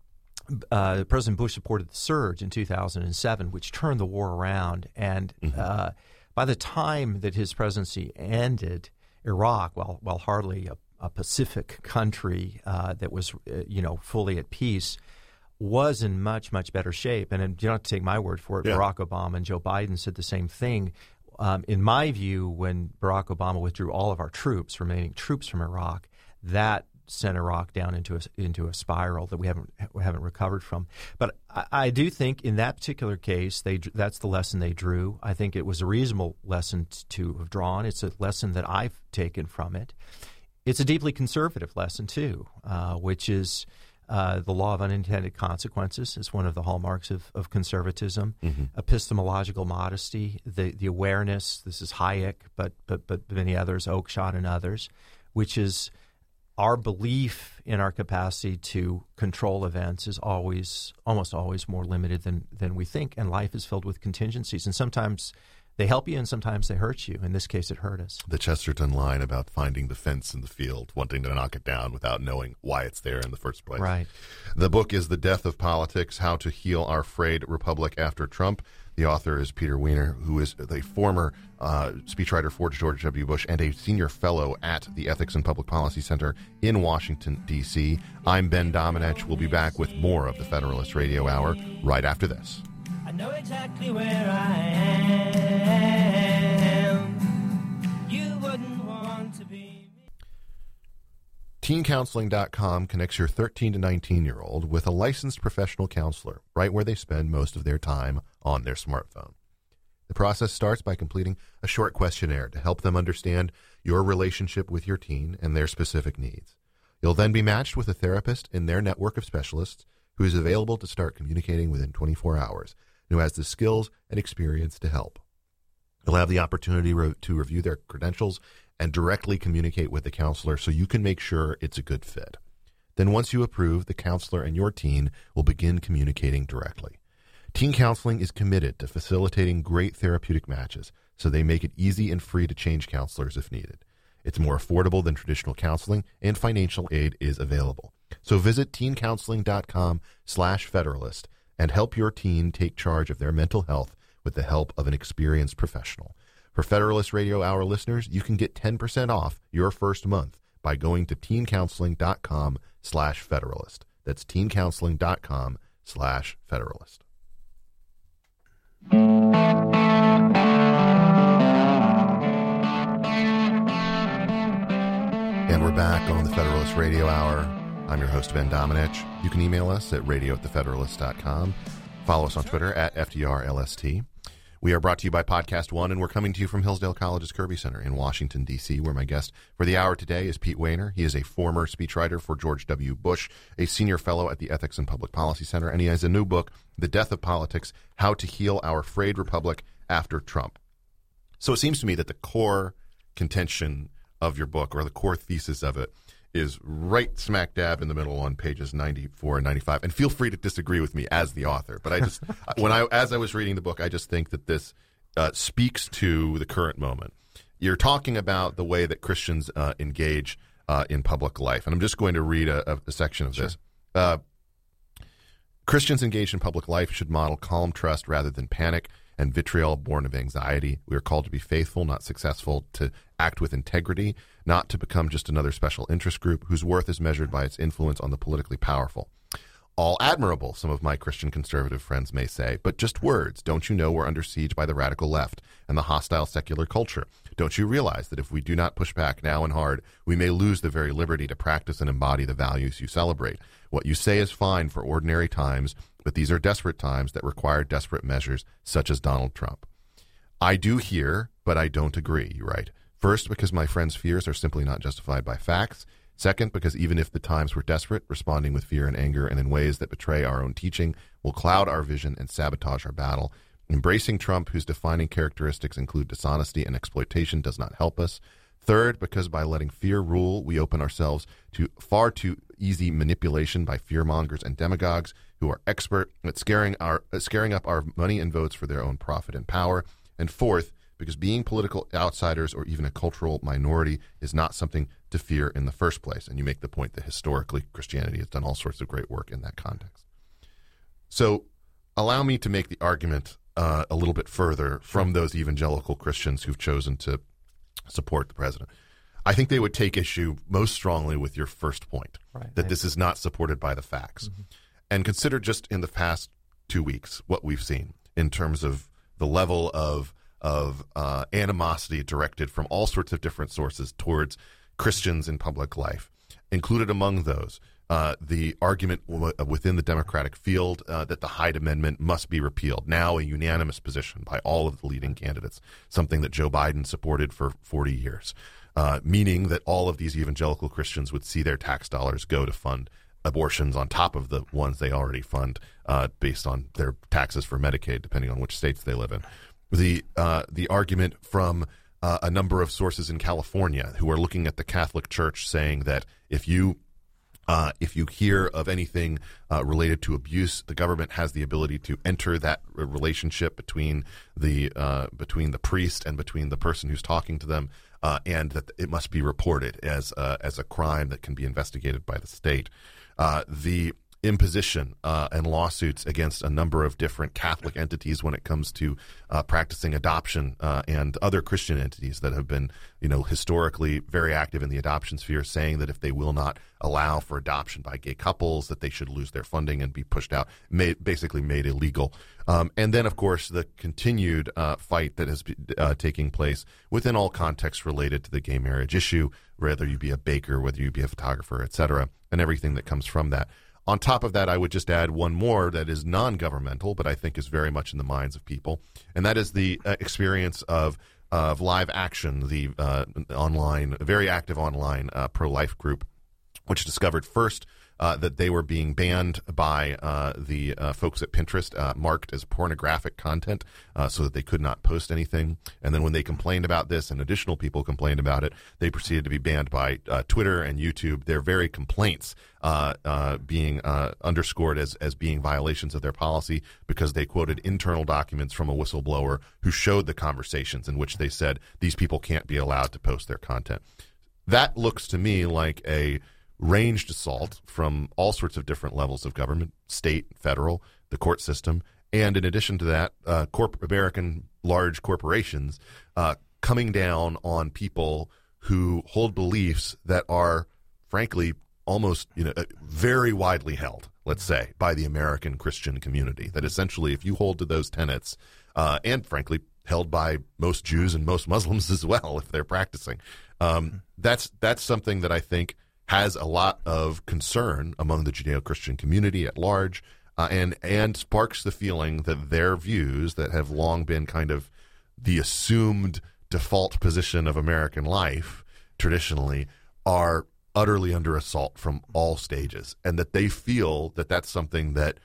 uh, President Bush supported the surge in two thousand seven, which turned the war around. And mm-hmm. uh, by the time that his presidency ended, Iraq, while while hardly a, a Pacific country uh, that was uh, you know fully at peace, was in much much better shape. And, and you don't have to take my word for it. Yeah. Barack Obama and Joe Biden said the same thing. Um, in my view, when Barack Obama withdrew all of our troops, remaining troops from Iraq, that sent Iraq down into a, into a spiral that we haven't we haven't recovered from. But I, I do think in that particular case, they that's the lesson they drew. I think it was a reasonable lesson to have drawn. It's a lesson that I've taken from it. It's a deeply conservative lesson too, uh, which is Uh, the law of unintended consequences is one of the hallmarks of, of conservatism. Mm-hmm. Epistemological modesty, the, the awareness, this is Hayek, but, but, but many others, Oakeshott and others, which is our belief in our capacity to control events is always, almost always more limited than, than we think, and life is filled with contingencies. And sometimes they help you and sometimes they hurt you. In this case, it hurt us. The Chesterton line about finding the fence in the field, wanting to knock it down without knowing why it's there in the first place. Right. The book is The Death of Politics, How to Heal Our Frayed Republic After Trump. The author is Peter Wiener, who is the former uh, speechwriter for George W. Bush and a senior fellow at the Ethics and Public Policy Center in Washington, D C I'm Ben Domenech. We'll be back with more of the Federalist Radio Hour right after this. I know exactly where I am. You wouldn't want to be. teen counseling dot com connects your thirteen to nineteen-year-old with a licensed professional counselor right where they spend most of their time on their smartphone. The process starts by completing a short questionnaire to help them understand your relationship with your teen and their specific needs. You'll then be matched with a therapist in their network of specialists who is available to start communicating within twenty-four hours, and who has the skills and experience to help. You'll have the opportunity re- to review their credentials and directly communicate with the counselor so you can make sure it's a good fit. Then once you approve, the counselor and your teen will begin communicating directly. Teen Counseling is committed to facilitating great therapeutic matches, so they make it easy and free to change counselors if needed. It's more affordable than traditional counseling, and financial aid is available. So visit teen counseling dot com slash Federalist and help your teen take charge of their mental health with the help of an experienced professional. For Federalist Radio Hour listeners, you can get ten percent off your first month by going to teen counseling dot com slash Federalist. That's teen counseling dot com slash Federalist. And we're back on the Federalist Radio Hour. I'm your host, Ben Domenech. You can email us at radio at the federalist dot com. Follow us on Twitter at F D R L S T. We are brought to you by Podcast One, and we're coming to you from Hillsdale College's Kirby Center in Washington, D C, where my guest for the hour today is Pete Wiener. He is a former speechwriter for George W. Bush, a senior fellow at the Ethics and Public Policy Center, and he has a new book, The Death of Politics, How to Heal Our Frayed Republic After Trump. So it seems to me that the core contention of your book, or the core thesis of it, is right smack dab in the middle on pages ninety-four and ninety-five. And feel free to disagree with me as the author. But I just, when I, as I was reading the book, I just think that this uh, speaks to the current moment. You're talking about the way that Christians uh, engage uh, in public life. And I'm just going to read a, a, a section of Sure. this. Uh, Christians engaged in public life should model calm trust rather than panic and vitriol born of anxiety. We are called to be faithful, not successful, to act with integrity, not to become just another special interest group whose worth is measured by its influence on the politically powerful. All admirable, some of my Christian conservative friends may say, but just words. Don't you know we're under siege by the radical left and the hostile secular culture? Don't you realize that if we do not push back now and hard, we may lose the very liberty to practice and embody the values you celebrate? What you say is fine for ordinary times, but these are desperate times that require desperate measures, such as Donald Trump. I do hear, but I don't agree, you write. First, because my friends' fears are simply not justified by facts. Second, because even if the times were desperate, responding with fear and anger and in ways that betray our own teaching will cloud our vision and sabotage our battle. Embracing Trump, whose defining characteristics include dishonesty and exploitation, does not help us. Third, because by letting fear rule, we open ourselves to far too easy manipulation by fearmongers and demagogues who are expert at scaring our uh, scaring up our money and votes for their own profit and power. And fourth, because being political outsiders or even a cultural minority is not something to fear in the first place. And you make the point that historically Christianity has done all sorts of great work in that context. So allow me to make the argument uh, a little bit further from those evangelical Christians who've chosen to support the president. I think they would take issue most strongly with your first point, right, that right. this is not supported by the facts. Mm-hmm. And consider just in the past two weeks what we've seen in terms of the level of of uh, animosity directed from all sorts of different sources towards Christians in public life. Included among those, uh, the argument w- within the Democratic field uh, that the Hyde Amendment must be repealed, now a unanimous position by all of the leading candidates, something that Joe Biden supported for forty years, uh, meaning that all of these evangelical Christians would see their tax dollars go to fund abortions on top of the ones they already fund uh, based on their taxes for Medicaid, depending on which states they live in. The uh, the argument from uh, a number of sources in California who are looking at the Catholic Church saying that if you Uh, if you hear of anything uh, related to abuse, the government has the ability to enter that relationship between the uh, between the priest and between the person who's talking to them, uh, and that it must be reported as uh, as a crime that can be investigated by the state. Uh, the imposition uh, and lawsuits against a number of different Catholic entities when it comes to uh, practicing adoption uh, and other Christian entities that have been, you know, historically very active in the adoption sphere, saying that if they will not allow for adoption by gay couples, that they should lose their funding and be pushed out, made, basically made illegal. Um, and then, of course, the continued uh, fight that is uh, taking place within all contexts related to the gay marriage issue, whether you be a baker, whether you be a photographer, et cetera, and everything that comes from that. On top of that, I would just add one more that is non-governmental, but I think is very much in the minds of people, and that is the uh, experience of of Live Action, the uh, online, very active online uh, pro-life group, which discovered first uh, that they were being banned by uh, the uh, folks at Pinterest, uh, marked as pornographic content, uh, so that they could not post anything. And then when they complained about this and additional people complained about it, they proceeded to be banned by uh, Twitter and YouTube. Their very complaints uh, uh, being uh, underscored as, as being violations of their policy because they quoted internal documents from a whistleblower who showed the conversations in which they said these people can't be allowed to post their content. That looks to me like a ranged assault from all sorts of different levels of government, state, federal, the court system, and in addition to that, uh, corp- American large corporations uh, coming down on people who hold beliefs that are, frankly, almost, you know, very widely held, let's say, by the American Christian community. That essentially, if you hold to those tenets, uh, and frankly, held by most Jews and most Muslims as well, if they're practicing, um, that's that's something that I think has a lot of concern among the Judeo-Christian community at large, uh, and and sparks the feeling that their views that have long been kind of the assumed default position of American life traditionally are utterly under assault from all stages, and that they feel that that's something that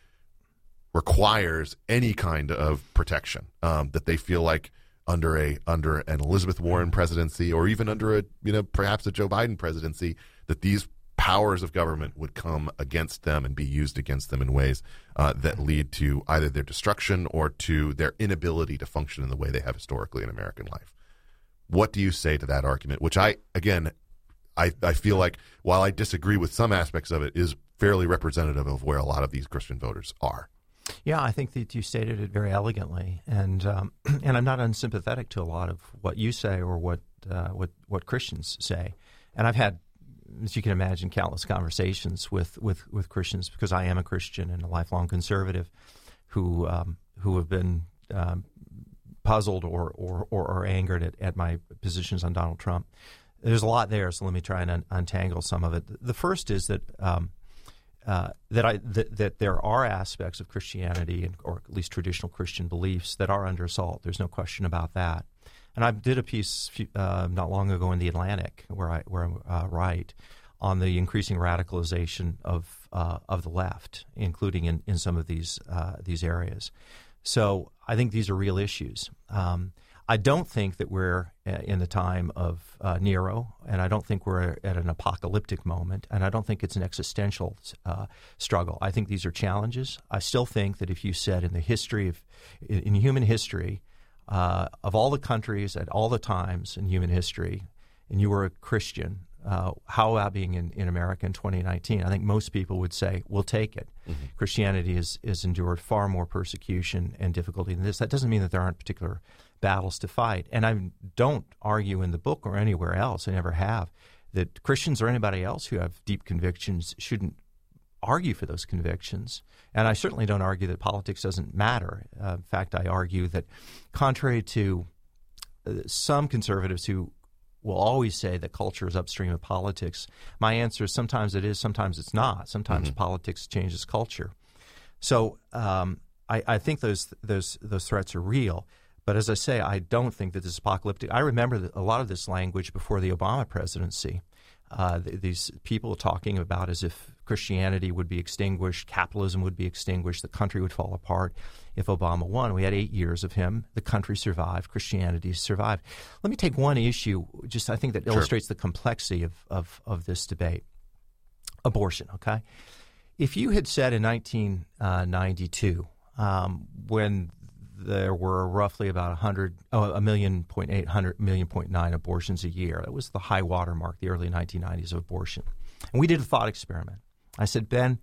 requires any kind of protection, um, that they feel like under a under an Elizabeth Warren presidency, or even under a, you know, perhaps a Joe Biden presidency, that these powers of government would come against them and be used against them in ways uh, that lead to either their destruction or to their inability to function in the way they have historically in American life. What do you say to that argument, which I, again, I, I feel like while I disagree with some aspects of it, is fairly representative of where a lot of these Christian voters are? Yeah, I think that you stated it very elegantly, and um, and I'm not unsympathetic to a lot of what you say or what uh, what what Christians say. And I've had, as you can imagine, countless conversations with, with, with Christians, because I am a Christian and a lifelong conservative, who um, who have been um, puzzled or or, or, or angered at, at my positions on Donald Trump. There's a lot there, so let me try and un- untangle some of it. The first is that. Um, Uh, that I that, that there are aspects of Christianity, and, or at least traditional Christian beliefs, that are under assault. There's no question about that. And I did a piece uh, not long ago in the Atlantic, where I where I uh, write on the increasing radicalization of uh, of the left, including in, in some of these uh, these areas. So I think these are real issues. Um, I don't think that we're in the time of uh, Nero, and I don't think we're at an apocalyptic moment, and I don't think it's an existential uh, struggle. I think these are challenges. I still think that if you said in the history of, in human history, uh, of all the countries at all the times in human history, and you were a Christian, uh, how about being in, in America in twenty nineteen? I think most people would say, we'll take it. Mm-hmm. Christianity has, has endured far more persecution and difficulty than this. That doesn't mean that there aren't particular battles to fight. And I don't argue in the book or anywhere else, I never have, that Christians or anybody else who have deep convictions shouldn't argue for those convictions. And I certainly don't argue that politics doesn't matter. Uh, in fact, I argue that contrary to uh, some conservatives who will always say that culture is upstream of politics, my answer is sometimes it is, sometimes it's not. Sometimes mm-hmm. politics changes culture. So um, I, I think those those those threats are real. But as I say, I don't think that this is apocalyptic. I remember a lot of this language before the Obama presidency. Uh, th- these people talking about as if Christianity would be extinguished, capitalism would be extinguished, the country would fall apart if Obama won. We had eight years of him. The country survived. Christianity survived. Let me take one issue, just I think that Sure. illustrates the complexity of, of, of this debate. Abortion, okay? If you had said in nineteen ninety-two, um, when there were roughly about one hundred, oh, a million point eight, hundred million point nine abortions a year. That was the high water mark, the early nineteen nineties of abortion. And we did a thought experiment. I said, Ben,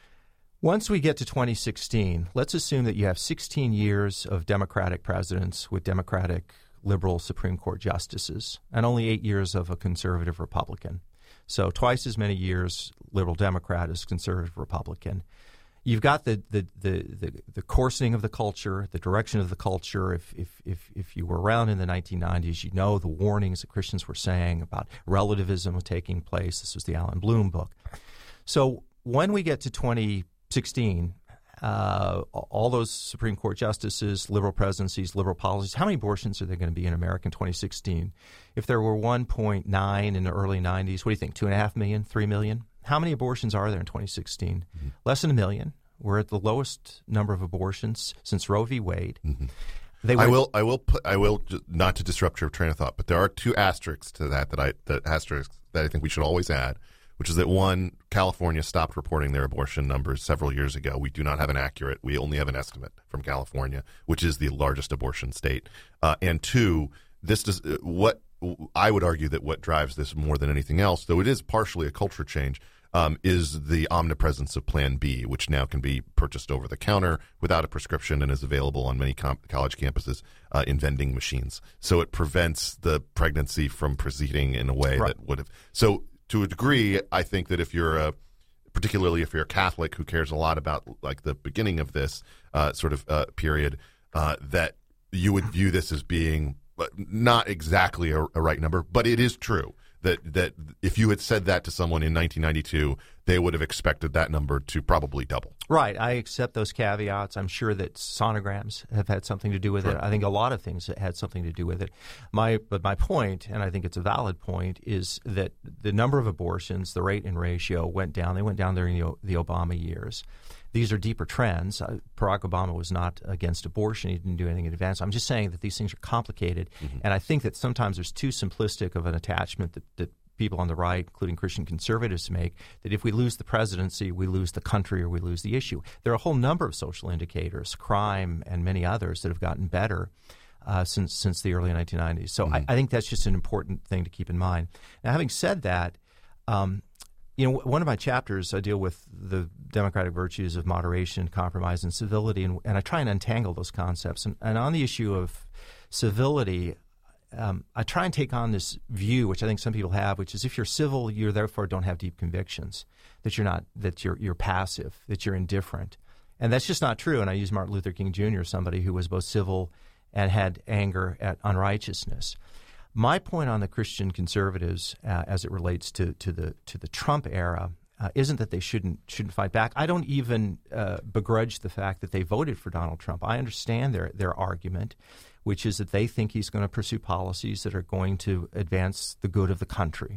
once we get to twenty sixteen, let's assume that you have sixteen years of Democratic presidents with Democratic liberal Supreme Court justices and only eight years of a conservative Republican. So twice as many years liberal Democrat as conservative Republican. You've got the the, the, the the coarsening of the culture, the direction of the culture. If, if if if you were around in the nineteen nineties, you know the warnings that Christians were saying about relativism taking place. This was the Alan Bloom book. So when we get to twenty sixteen, uh, all those Supreme Court justices, liberal presidencies, liberal policies, how many abortions are there going to be in America in twenty sixteen? If there were one point nine in the early nineties, what do you think, two point five million, three million? How many abortions are there in twenty sixteen? Mm-hmm. Less than a million. We're at the lowest number of abortions since Roe v. Wade. Mm-hmm. They I will, I will, put, I will, not to disrupt your train of thought, but there are two asterisks to that that I, that asterisks that I think we should always add, which is that one, California stopped reporting their abortion numbers several years ago. We do not have an accurate, we only have an estimate from California, which is the largest abortion state. Uh, and two, this does what I would argue that what drives this more than anything else, though it is partially a culture change, um, is the omnipresence of Plan B, which now can be purchased over the counter without a prescription and is available on many com- college campuses uh, in vending machines. So it prevents the pregnancy from proceeding in a way Right. that would have. So to a degree, I think that if you're a, particularly if you're a Catholic who cares a lot about like the beginning of this uh, sort of uh, period, uh, that you would view this as being not exactly a, a right number, but it is true that that if you had said that to someone in nineteen ninety-two, they would have expected that number to probably double. Right. I accept those caveats. I'm sure that sonograms have had something to do with Sure. it. I think a lot of things had something to do with it. My, but my point, and I think it's a valid point, is that the number of abortions, the rate and ratio went down. They went down during the, the Obama years. These are deeper trends. Uh, Barack Obama was not against abortion. He didn't do anything in advance. I'm just saying that these things are complicated, mm-hmm. and I think that sometimes there's too simplistic of an attachment that, that people on the right, including Christian conservatives, make, that if we lose the presidency, we lose the country or we lose the issue. There are a whole number of social indicators, crime and many others, that have gotten better uh, since since the early nineteen nineties. So mm-hmm. I, I think that's just an important thing to keep in mind. Now, having said that, um, you know, one of my chapters, I deal with the democratic virtues of moderation, compromise, and civility, and, and I try and untangle those concepts. And, and on the issue of civility, um, I try and take on this view, which I think some people have, which is if you're civil, you therefore don't have deep convictions, that you're not, that you're you're passive, that you're indifferent, and that's just not true. And I use Martin Luther King Junior, somebody who was both civil and had anger at unrighteousness. My point on the Christian conservatives, uh, as it relates to, to the to the Trump era, uh, isn't that they shouldn't shouldn't fight back. I don't even uh, begrudge the fact that they voted for Donald Trump. I understand their their argument, which is that they think he's going to pursue policies that are going to advance the good of the country.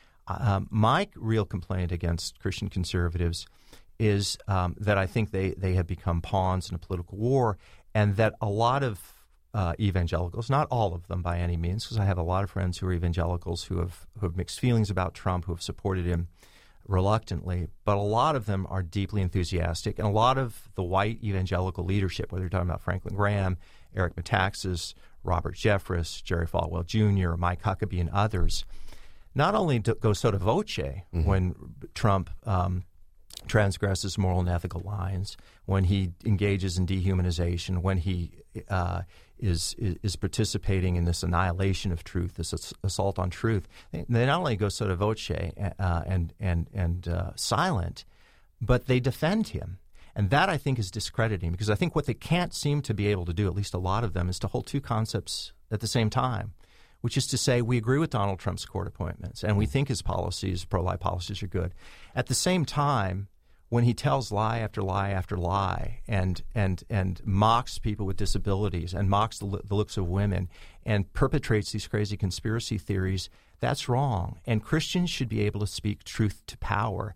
Um, my real complaint against Christian conservatives is um, that I think they they have become pawns in a political war, and that a lot of Uh, evangelicals, not all of them by any means, because I have a lot of friends who are evangelicals who have who have mixed feelings about Trump, who have supported him reluctantly, but a lot of them are deeply enthusiastic, and a lot of the white evangelical leadership, whether you're talking about Franklin Graham, Eric Metaxas, Robert Jeffress, Jerry Falwell Junior, Mike Huckabee, and others, not only do, go sotto voce mm-hmm. when Trump um, transgresses moral and ethical lines, when he engages in dehumanization, when he uh, is, is is participating in this annihilation of truth, this ass- assault on truth. They, they not only go sotto voce uh, and and and uh, silent, but they defend him. And that, I think, is discrediting, because I think what they can't seem to be able to do, at least a lot of them, is to hold two concepts at the same time, which is to say we agree with Donald Trump's court appointments and we think his policies, pro-life policies, are good. At the same time, when he tells lie after lie after lie and and and mocks people with disabilities and mocks the, the looks of women and perpetrates these crazy conspiracy theories, that's wrong. And Christians should be able to speak truth to power.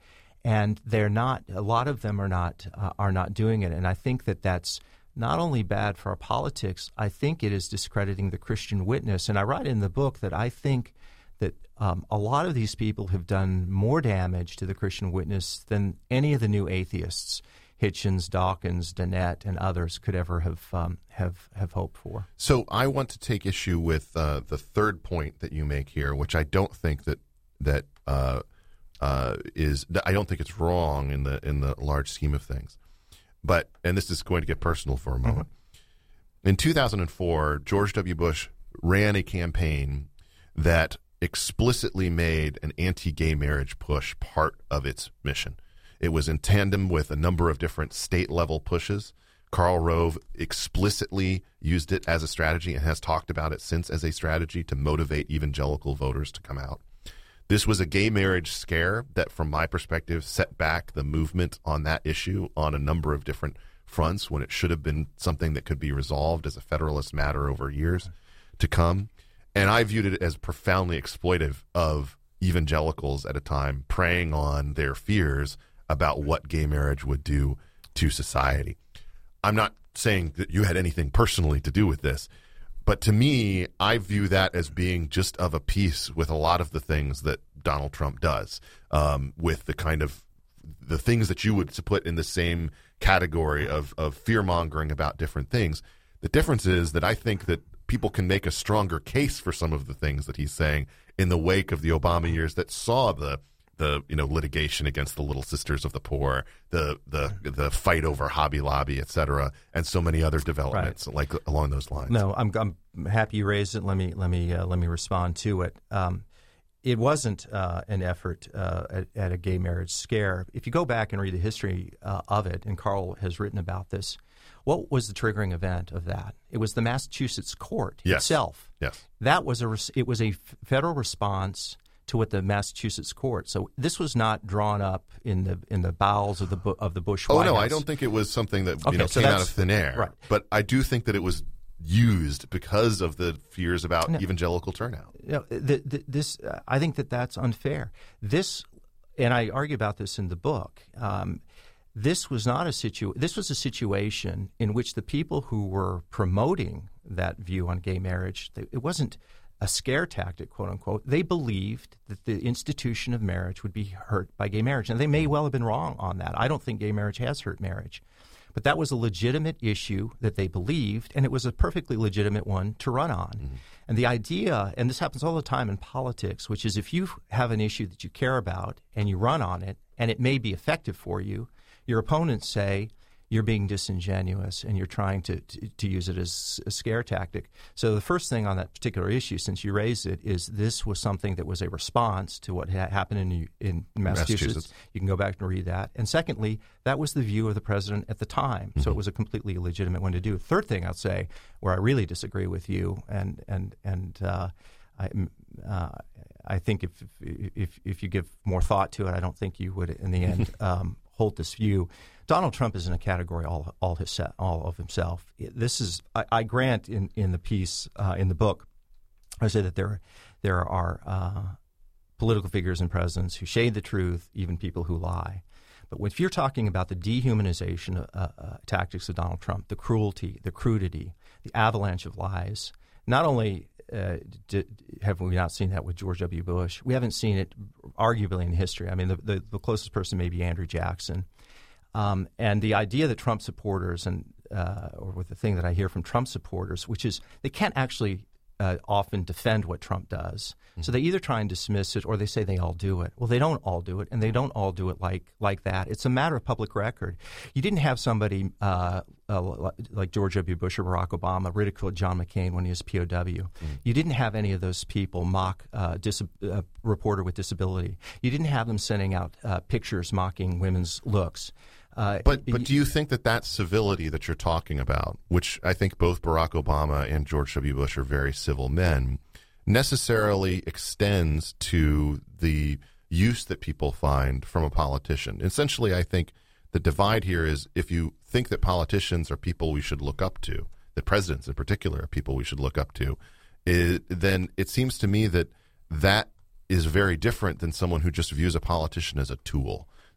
and they're not. A lot of them are not uh, are not doing it, and I think that that's not only bad for our politics. I think it is discrediting the Christian witness. And I write in the book that I think that um, a lot of these people have done more damage to the Christian witness than any of the new atheists, Hitchens, Dawkins, Dennett, and others could ever have um, have have hoped for. So I want to take issue with uh, the third point that you make here, which I don't think that that uh, uh, is. I don't think it's wrong in the in the large scheme of things. But, and this is going to get personal for a moment. Mm-hmm. In two thousand four, George W. Bush ran a campaign that explicitly made an anti-gay marriage push part of its mission. It was in tandem with a number of different state-level pushes. Karl Rove explicitly used it as a strategy and has talked about it since as a strategy to motivate evangelical voters to come out. This was a gay marriage scare that, from my perspective, set back the movement on that issue on a number of different fronts when it should have been something that could be resolved as a Federalist matter over years to come. And I viewed it as profoundly exploitive of evangelicals at a time preying on their fears about what gay marriage would do to society. I'm not saying that you had anything personally to do with this, but to me, I view that as being just of a piece with a lot of the things that Donald Trump does, um, with the kind of the things that you would put in the same category of, of fear-mongering about different things. The difference is that I think that people can make a stronger case for some of the things that he's saying in the wake of the Obama years that saw the the you know litigation against the Little Sisters of the Poor, the the the fight over Hobby Lobby, et cetera, and so many other developments right. like along those lines. No, I'm I'm happy you raised it. Let me let me uh, let me respond to it. Um, it wasn't uh, an effort uh, at, at a gay marriage scare. If you go back and read the history uh, of it, and Karl has written about this, what was the triggering event of that? It was the Massachusetts court yes. itself. Yes, that was a it was a federal response to what the Massachusetts court. So this was not drawn up in the in the bowels of the of the Bush White Oh no, House. I don't think it was something that you okay, know so came out of thin air. Right. But I do think that it was used because of the fears about no, evangelical turnout. You know, the, the, this uh, I think that that's unfair. This, and I argue about this in the book. Um, this was not a situ. This was a situation in which the people who were promoting that view on gay marriage, they, it wasn't a scare tactic, quote unquote. They believed that the institution of marriage would be hurt by gay marriage. And they may well have been wrong on that. I don't think gay marriage has hurt marriage. But that was a legitimate issue that they believed, and it was a perfectly legitimate one to run on. Mm-hmm. And the idea, and this happens all the time in politics, which is if you have an issue that you care about and you run on it, and it may be effective for you, your opponents say, you're being disingenuous and you're trying to, to, to use it as a scare tactic. So the first thing on that particular issue, since you raised it, is this was something that was a response to what ha- happened in, in Massachusetts. Massachusetts. You can go back and read that. And secondly, that was the view of the president at the time. Mm-hmm. So it was a completely legitimate one to do. Third thing I'll say, where I really disagree with you, and and and uh, I, uh, I think if, if if you give more thought to it, I don't think you would in the end um, hold this view. Donald Trump is in a category all all his all of himself. This is I, I grant in, in the piece uh, in the book, I say that there there are uh, political figures and presidents who shade the truth, even people who lie. But if you're talking about the dehumanization uh, uh, tactics of Donald Trump, the cruelty, the crudity, the avalanche of lies, not only uh, did, have we not seen that with George W. Bush, we haven't seen it arguably in history. I mean, the, the, the closest person may be Andrew Jackson. Um, and the idea that Trump supporters, and uh, or with the thing that I hear from Trump supporters, which is they can't actually uh, often defend what Trump does. Mm-hmm. So they either try and dismiss it or they say they all do it. Well, they don't all do it, and they don't all do it like like that. It's a matter of public record. You didn't have somebody uh, uh, like George W. Bush or Barack Obama ridicule John McCain when he was P O W. Mm-hmm. You didn't have any of those people mock uh, dis- a reporter with disability. You didn't have them sending out uh, pictures mocking women's looks. Uh, but but do you think that that civility that you're talking about, which I think both Barack Obama and George W. Bush are very civil men, necessarily extends to the use that people find from a politician? Essentially, I think the divide here is if you think that politicians are people we should look up to, that presidents in particular are people we should look up to, it, then it seems to me that that is very different than someone who just views a politician as a tool.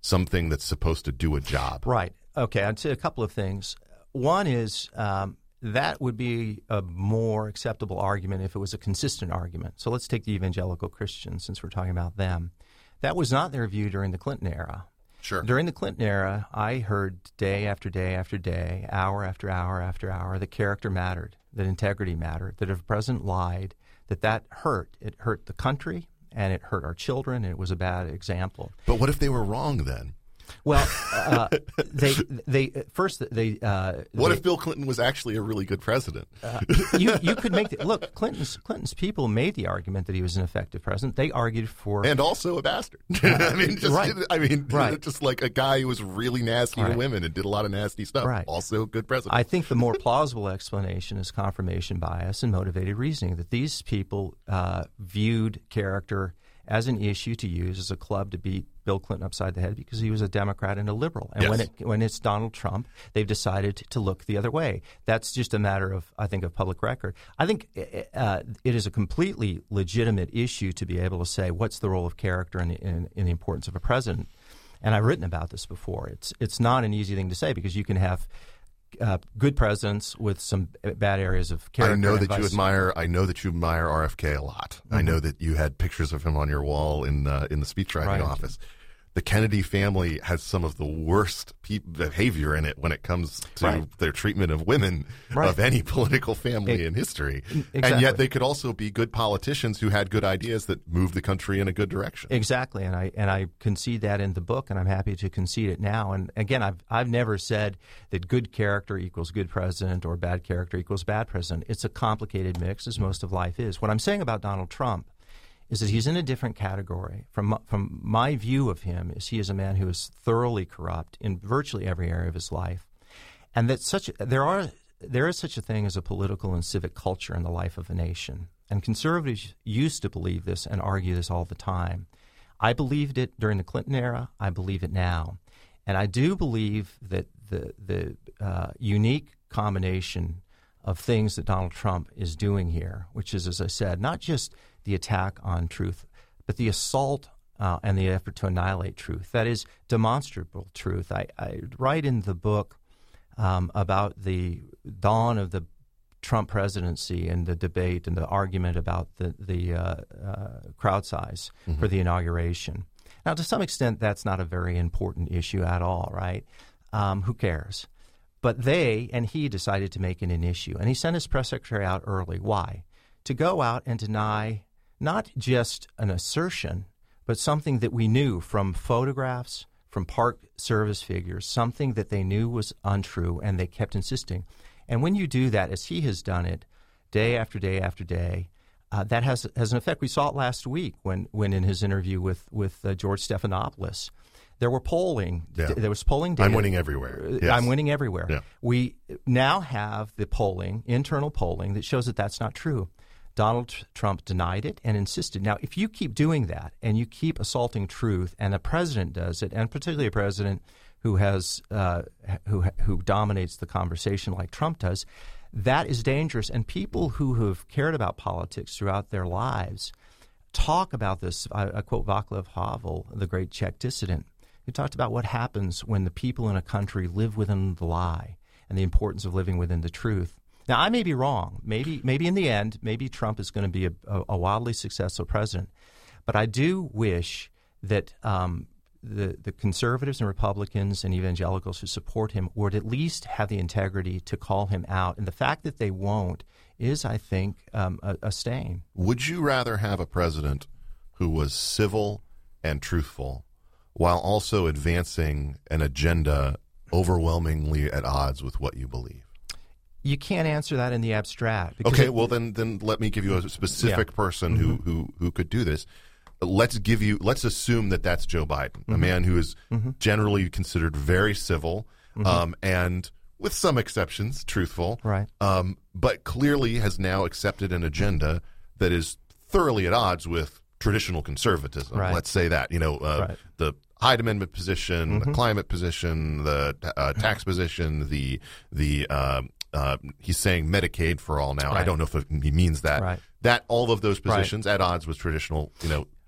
something that's supposed to do a job. Right. Okay, I'd say a couple of things. One is um, that would be a more acceptable argument if it was a consistent argument. So let's take the evangelical Christians, since we're talking about them. That was not their view during the Clinton era. Sure. During the Clinton era, I heard day after day after day, hour after hour after hour, that character mattered, that integrity mattered, that if a president lied, that that hurt. It hurt the country, and it hurt our children, and it was a bad example. But what if they were wrong then? Well, uh, they they first they. Uh, what they, if Bill Clinton was actually a really good president? uh, you you could make the, look. Clinton's Clinton's people made the argument that he was an effective president. They argued for and also a bastard. I mean, just right. I mean, right. just like a guy who was really nasty right. to women and did a lot of nasty stuff. Right. Also a good president. I think the more plausible explanation is confirmation bias and motivated reasoning. That these people uh, viewed character as an issue to use as a club to beat Bill Clinton upside the head because he was a Democrat and a liberal. And yes. when it when it's Donald Trump, they've decided to look the other way. That's just a matter of, I think, of public record. I think uh, it is a completely legitimate issue to be able to say what's the role of character in, in, in the importance of a president. And I've written about this before. It's it's not an easy thing to say because you can have Uh, good presidents with some bad areas of character. I know that vice. you admire. I know that you admire R F K a lot. Mm-hmm. I know that you had pictures of him on your wall in uh, in the speechwriting right. office. The Kennedy family has some of the worst pe- behavior in it when it comes to right. their treatment of women right. of any political family it, in history. Exactly. And yet they could also be good politicians who had good ideas that moved the country in a good direction. Exactly, and I and I concede that in the book, and I'm happy to concede it now. And again, I've I've never said that good character equals good president or bad character equals bad president. It's a complicated mix, as most of life is. What I'm saying about Donald Trump is that he's in a different category. From from my view of him, is he is a man who is thoroughly corrupt in virtually every area of his life, and that such there are there is such a thing as a political and civic culture in the life of a nation. And conservatives used to believe this and argue this all the time. I believed it during the Clinton era. I believe it now, and I do believe that the the uh, unique combination of things that Donald Trump is doing here, which is, as I said, not just the attack on truth, but the assault uh, and the effort to annihilate truth. That is demonstrable truth. I, I write in the book um, about the dawn of the Trump presidency and the debate and the argument about the, the uh, uh, crowd size mm-hmm. for the inauguration. Now, to some extent, that's not a very important issue at all, right? Um, who cares? But they and he decided to make it an issue. And he sent his press secretary out early. Why? To go out and deny not just an assertion, but something that we knew from photographs, from Park Service figures, something that they knew was untrue, and they kept insisting. And when you do that, as he has done it, day after day after day, uh, that has has an effect. We saw it last week when, when in his interview with, with uh, George Stephanopoulos, there were polling. Yeah. There was polling data. I'm winning everywhere. Yes. I'm winning everywhere. Yeah. We now have the polling, internal polling, that shows that that's not true. Donald Trump denied it and insisted. Now, if you keep doing that and you keep assaulting truth, and the president does it, and particularly a president who has uh, who who dominates the conversation like Trump does, that is dangerous. And people who have cared about politics throughout their lives talk about this. I, I quote Václav Havel, the great Czech dissident, who talked about what happens when the people in a country live within the lie and the importance of living within the truth. Now, I may be wrong. Maybe maybe in the end, maybe Trump is going to be a, a, a wildly successful president. But I do wish that um, the, the conservatives and Republicans and evangelicals who support him would at least have the integrity to call him out. And the fact that they won't is, I think, um, a, a stain. Would you rather have a president who was civil and truthful while also advancing an agenda overwhelmingly at odds with what you believe? You can't answer that in the abstract. Okay, it, well then, then let me give you a specific yeah. person mm-hmm. who, who who could do this. Let's give you. Let's assume that that's Joe Biden, mm-hmm. a man who is mm-hmm. generally considered very civil, mm-hmm. um, and with some exceptions, truthful. Right. Um, but clearly has now accepted an agenda that is thoroughly at odds with traditional conservatism. Right. Let's say that you know uh, right. the Hyde Amendment position, mm-hmm. the climate position, the uh, tax position, the the uh, uh, he's saying Medicaid for all now. Right. I don't know if he means that. Right. That all of those positions right. at odds with traditional, you know,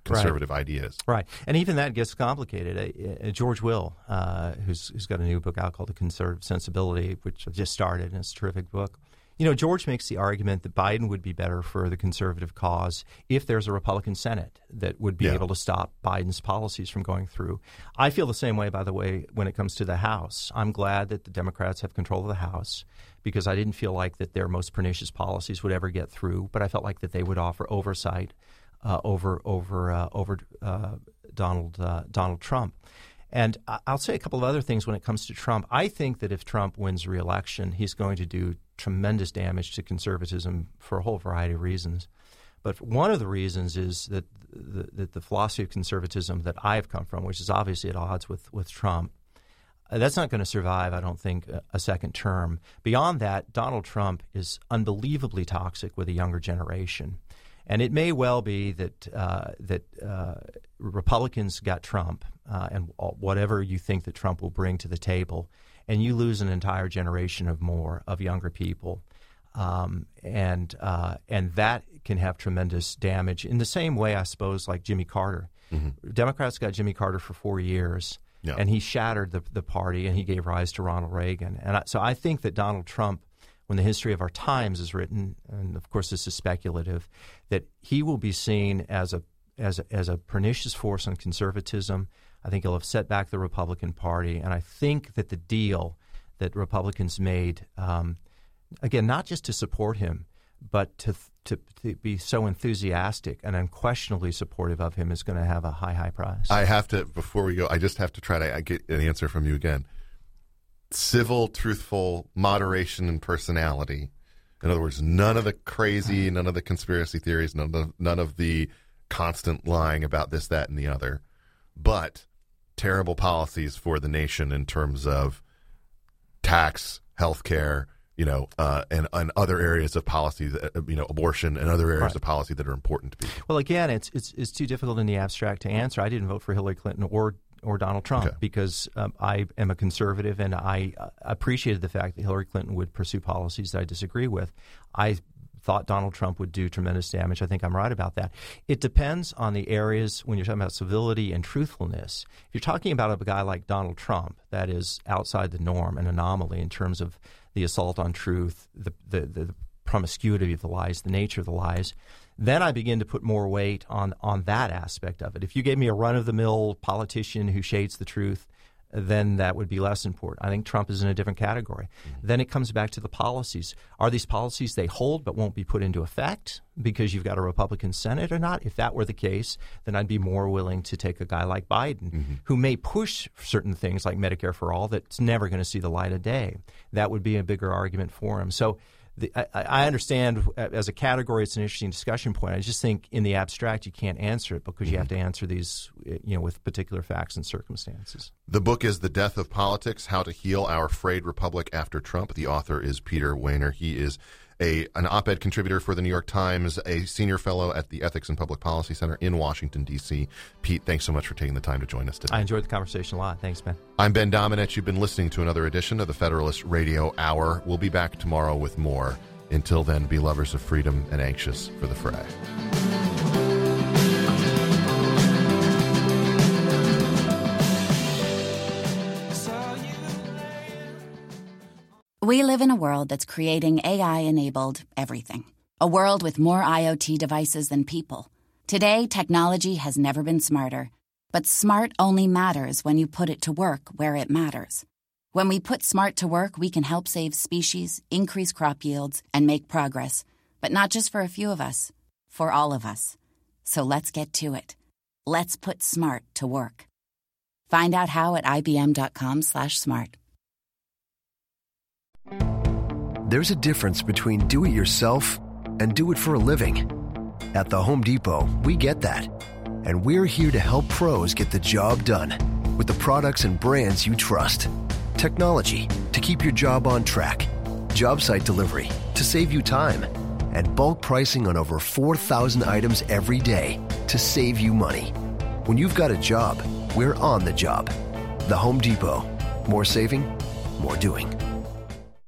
conservative right. ideas. Right. And even that gets complicated. Uh, uh, George Will, uh, who's, who's got a new book out called The Conservative Sensibility, which I just started, and it's a terrific book. You know, George makes the argument that Biden would be better for the conservative cause if there's a Republican Senate that would be yeah. able to stop Biden's policies from going through. I feel the same way, by the way, when it comes to the House. I'm glad that the Democrats have control of the House because I didn't feel like that their most pernicious policies would ever get through, but I felt like that they would offer oversight uh, over over uh, over uh, Donald uh, Donald Trump. And I'll say a couple of other things when it comes to Trump. I think that if Trump wins re-election, he's going to do tremendous damage to conservatism for a whole variety of reasons. But one of the reasons is that the, that the philosophy of conservatism that I've come from, which is obviously at odds with, with Trump, uh, that's not going to survive, I don't think, a, a second term. Beyond that, Donald Trump is unbelievably toxic with a younger generation. And it may well be that uh, that uh, Republicans got Trump uh, and whatever you think that Trump will bring to the table, and you lose an entire generation of more of younger people, um, and uh, and that can have tremendous damage. In the same way, I suppose, like Jimmy Carter, mm-hmm. Democrats got Jimmy Carter for four years, yeah. and he shattered the the party, and he gave rise to Ronald Reagan. And I, so I think that Donald Trump, when the history of our times is written, and of course this is speculative, that he will be seen as a as a, as a pernicious force on conservatism. I think he'll have set back the Republican Party, and I think that the deal that Republicans made, um, again, not just to support him, but to, to to be so enthusiastic and unquestionably supportive of him, is going to have a high, high price. I have to, before we go, I just have to try to get an answer from you again. Civil, truthful, moderation, and personality. In other words, none of the crazy, none of the conspiracy theories, none of, none of the constant lying about this, that, and the other, but terrible policies for the nation in terms of tax, health care, you know, uh, and, and other areas of policy, that, you know, abortion and other areas right. of policy that are important to people. Well, again, it's, it's it's too difficult in the abstract to answer. I didn't vote for Hillary Clinton or or Donald Trump okay. because um, I am a conservative, and I uh, appreciated the fact that Hillary Clinton would pursue policies that I disagree with. I thought Donald Trump would do tremendous damage. I think I'm right about that. It depends on the areas when you're talking about civility and truthfulness. If you're talking about a guy like Donald Trump, that is outside the norm, an anomaly in terms of the assault on truth, the, the, the promiscuity of the lies, the nature of the lies, then I begin to put more weight on, on that aspect of it. If you gave me a run-of-the-mill politician who shades the truth, then that would be less important. I think Trump is in a different category. Mm-hmm. Then it comes back to the policies. Are these policies they hold but won't be put into effect because you've got a Republican Senate or not? If that were the case, then I'd be more willing to take a guy like Biden, mm-hmm. who may push certain things like Medicare for all that's never going to see the light of day. That would be a bigger argument for him. So The, I, I understand as a category it's an interesting discussion point. I just think in the abstract you can't answer it because you have to answer these, you know, with particular facts and circumstances. The book is The Death of Politics, How to Heal Our Frayed Republic After Trump. The author is Peter Wehner. He is a an op-ed contributor for the New York Times, a senior fellow at the Ethics and Public Policy Center in Washington, D C. Pete, thanks so much for taking the time to join us today. I enjoyed the conversation a lot. Thanks, Ben. I'm Ben Domenech. You've been listening to another edition of the Federalist Radio Hour. We'll be back tomorrow with more. Until then, be lovers of freedom and anxious for the fray. We live in a world that's creating A I-enabled everything. A world with more IoT devices than people. Today, technology has never been smarter. But smart only matters when you put it to work where it matters. When we put smart to work, we can help save species, increase crop yields, and make progress. But not just for a few of us, for all of us. So let's get to it. Let's put smart to work. Find out how at ibm.com slash smart. There's a difference between do it yourself and do it for a living. At the Home Depot, we get that. And we're here to help pros get the job done with the products and brands you trust. Technology to keep your job on track. Job site delivery to save you time. And bulk pricing on over four thousand items every day to save you money. When you've got a job, we're on the job. The Home Depot. More saving, more doing.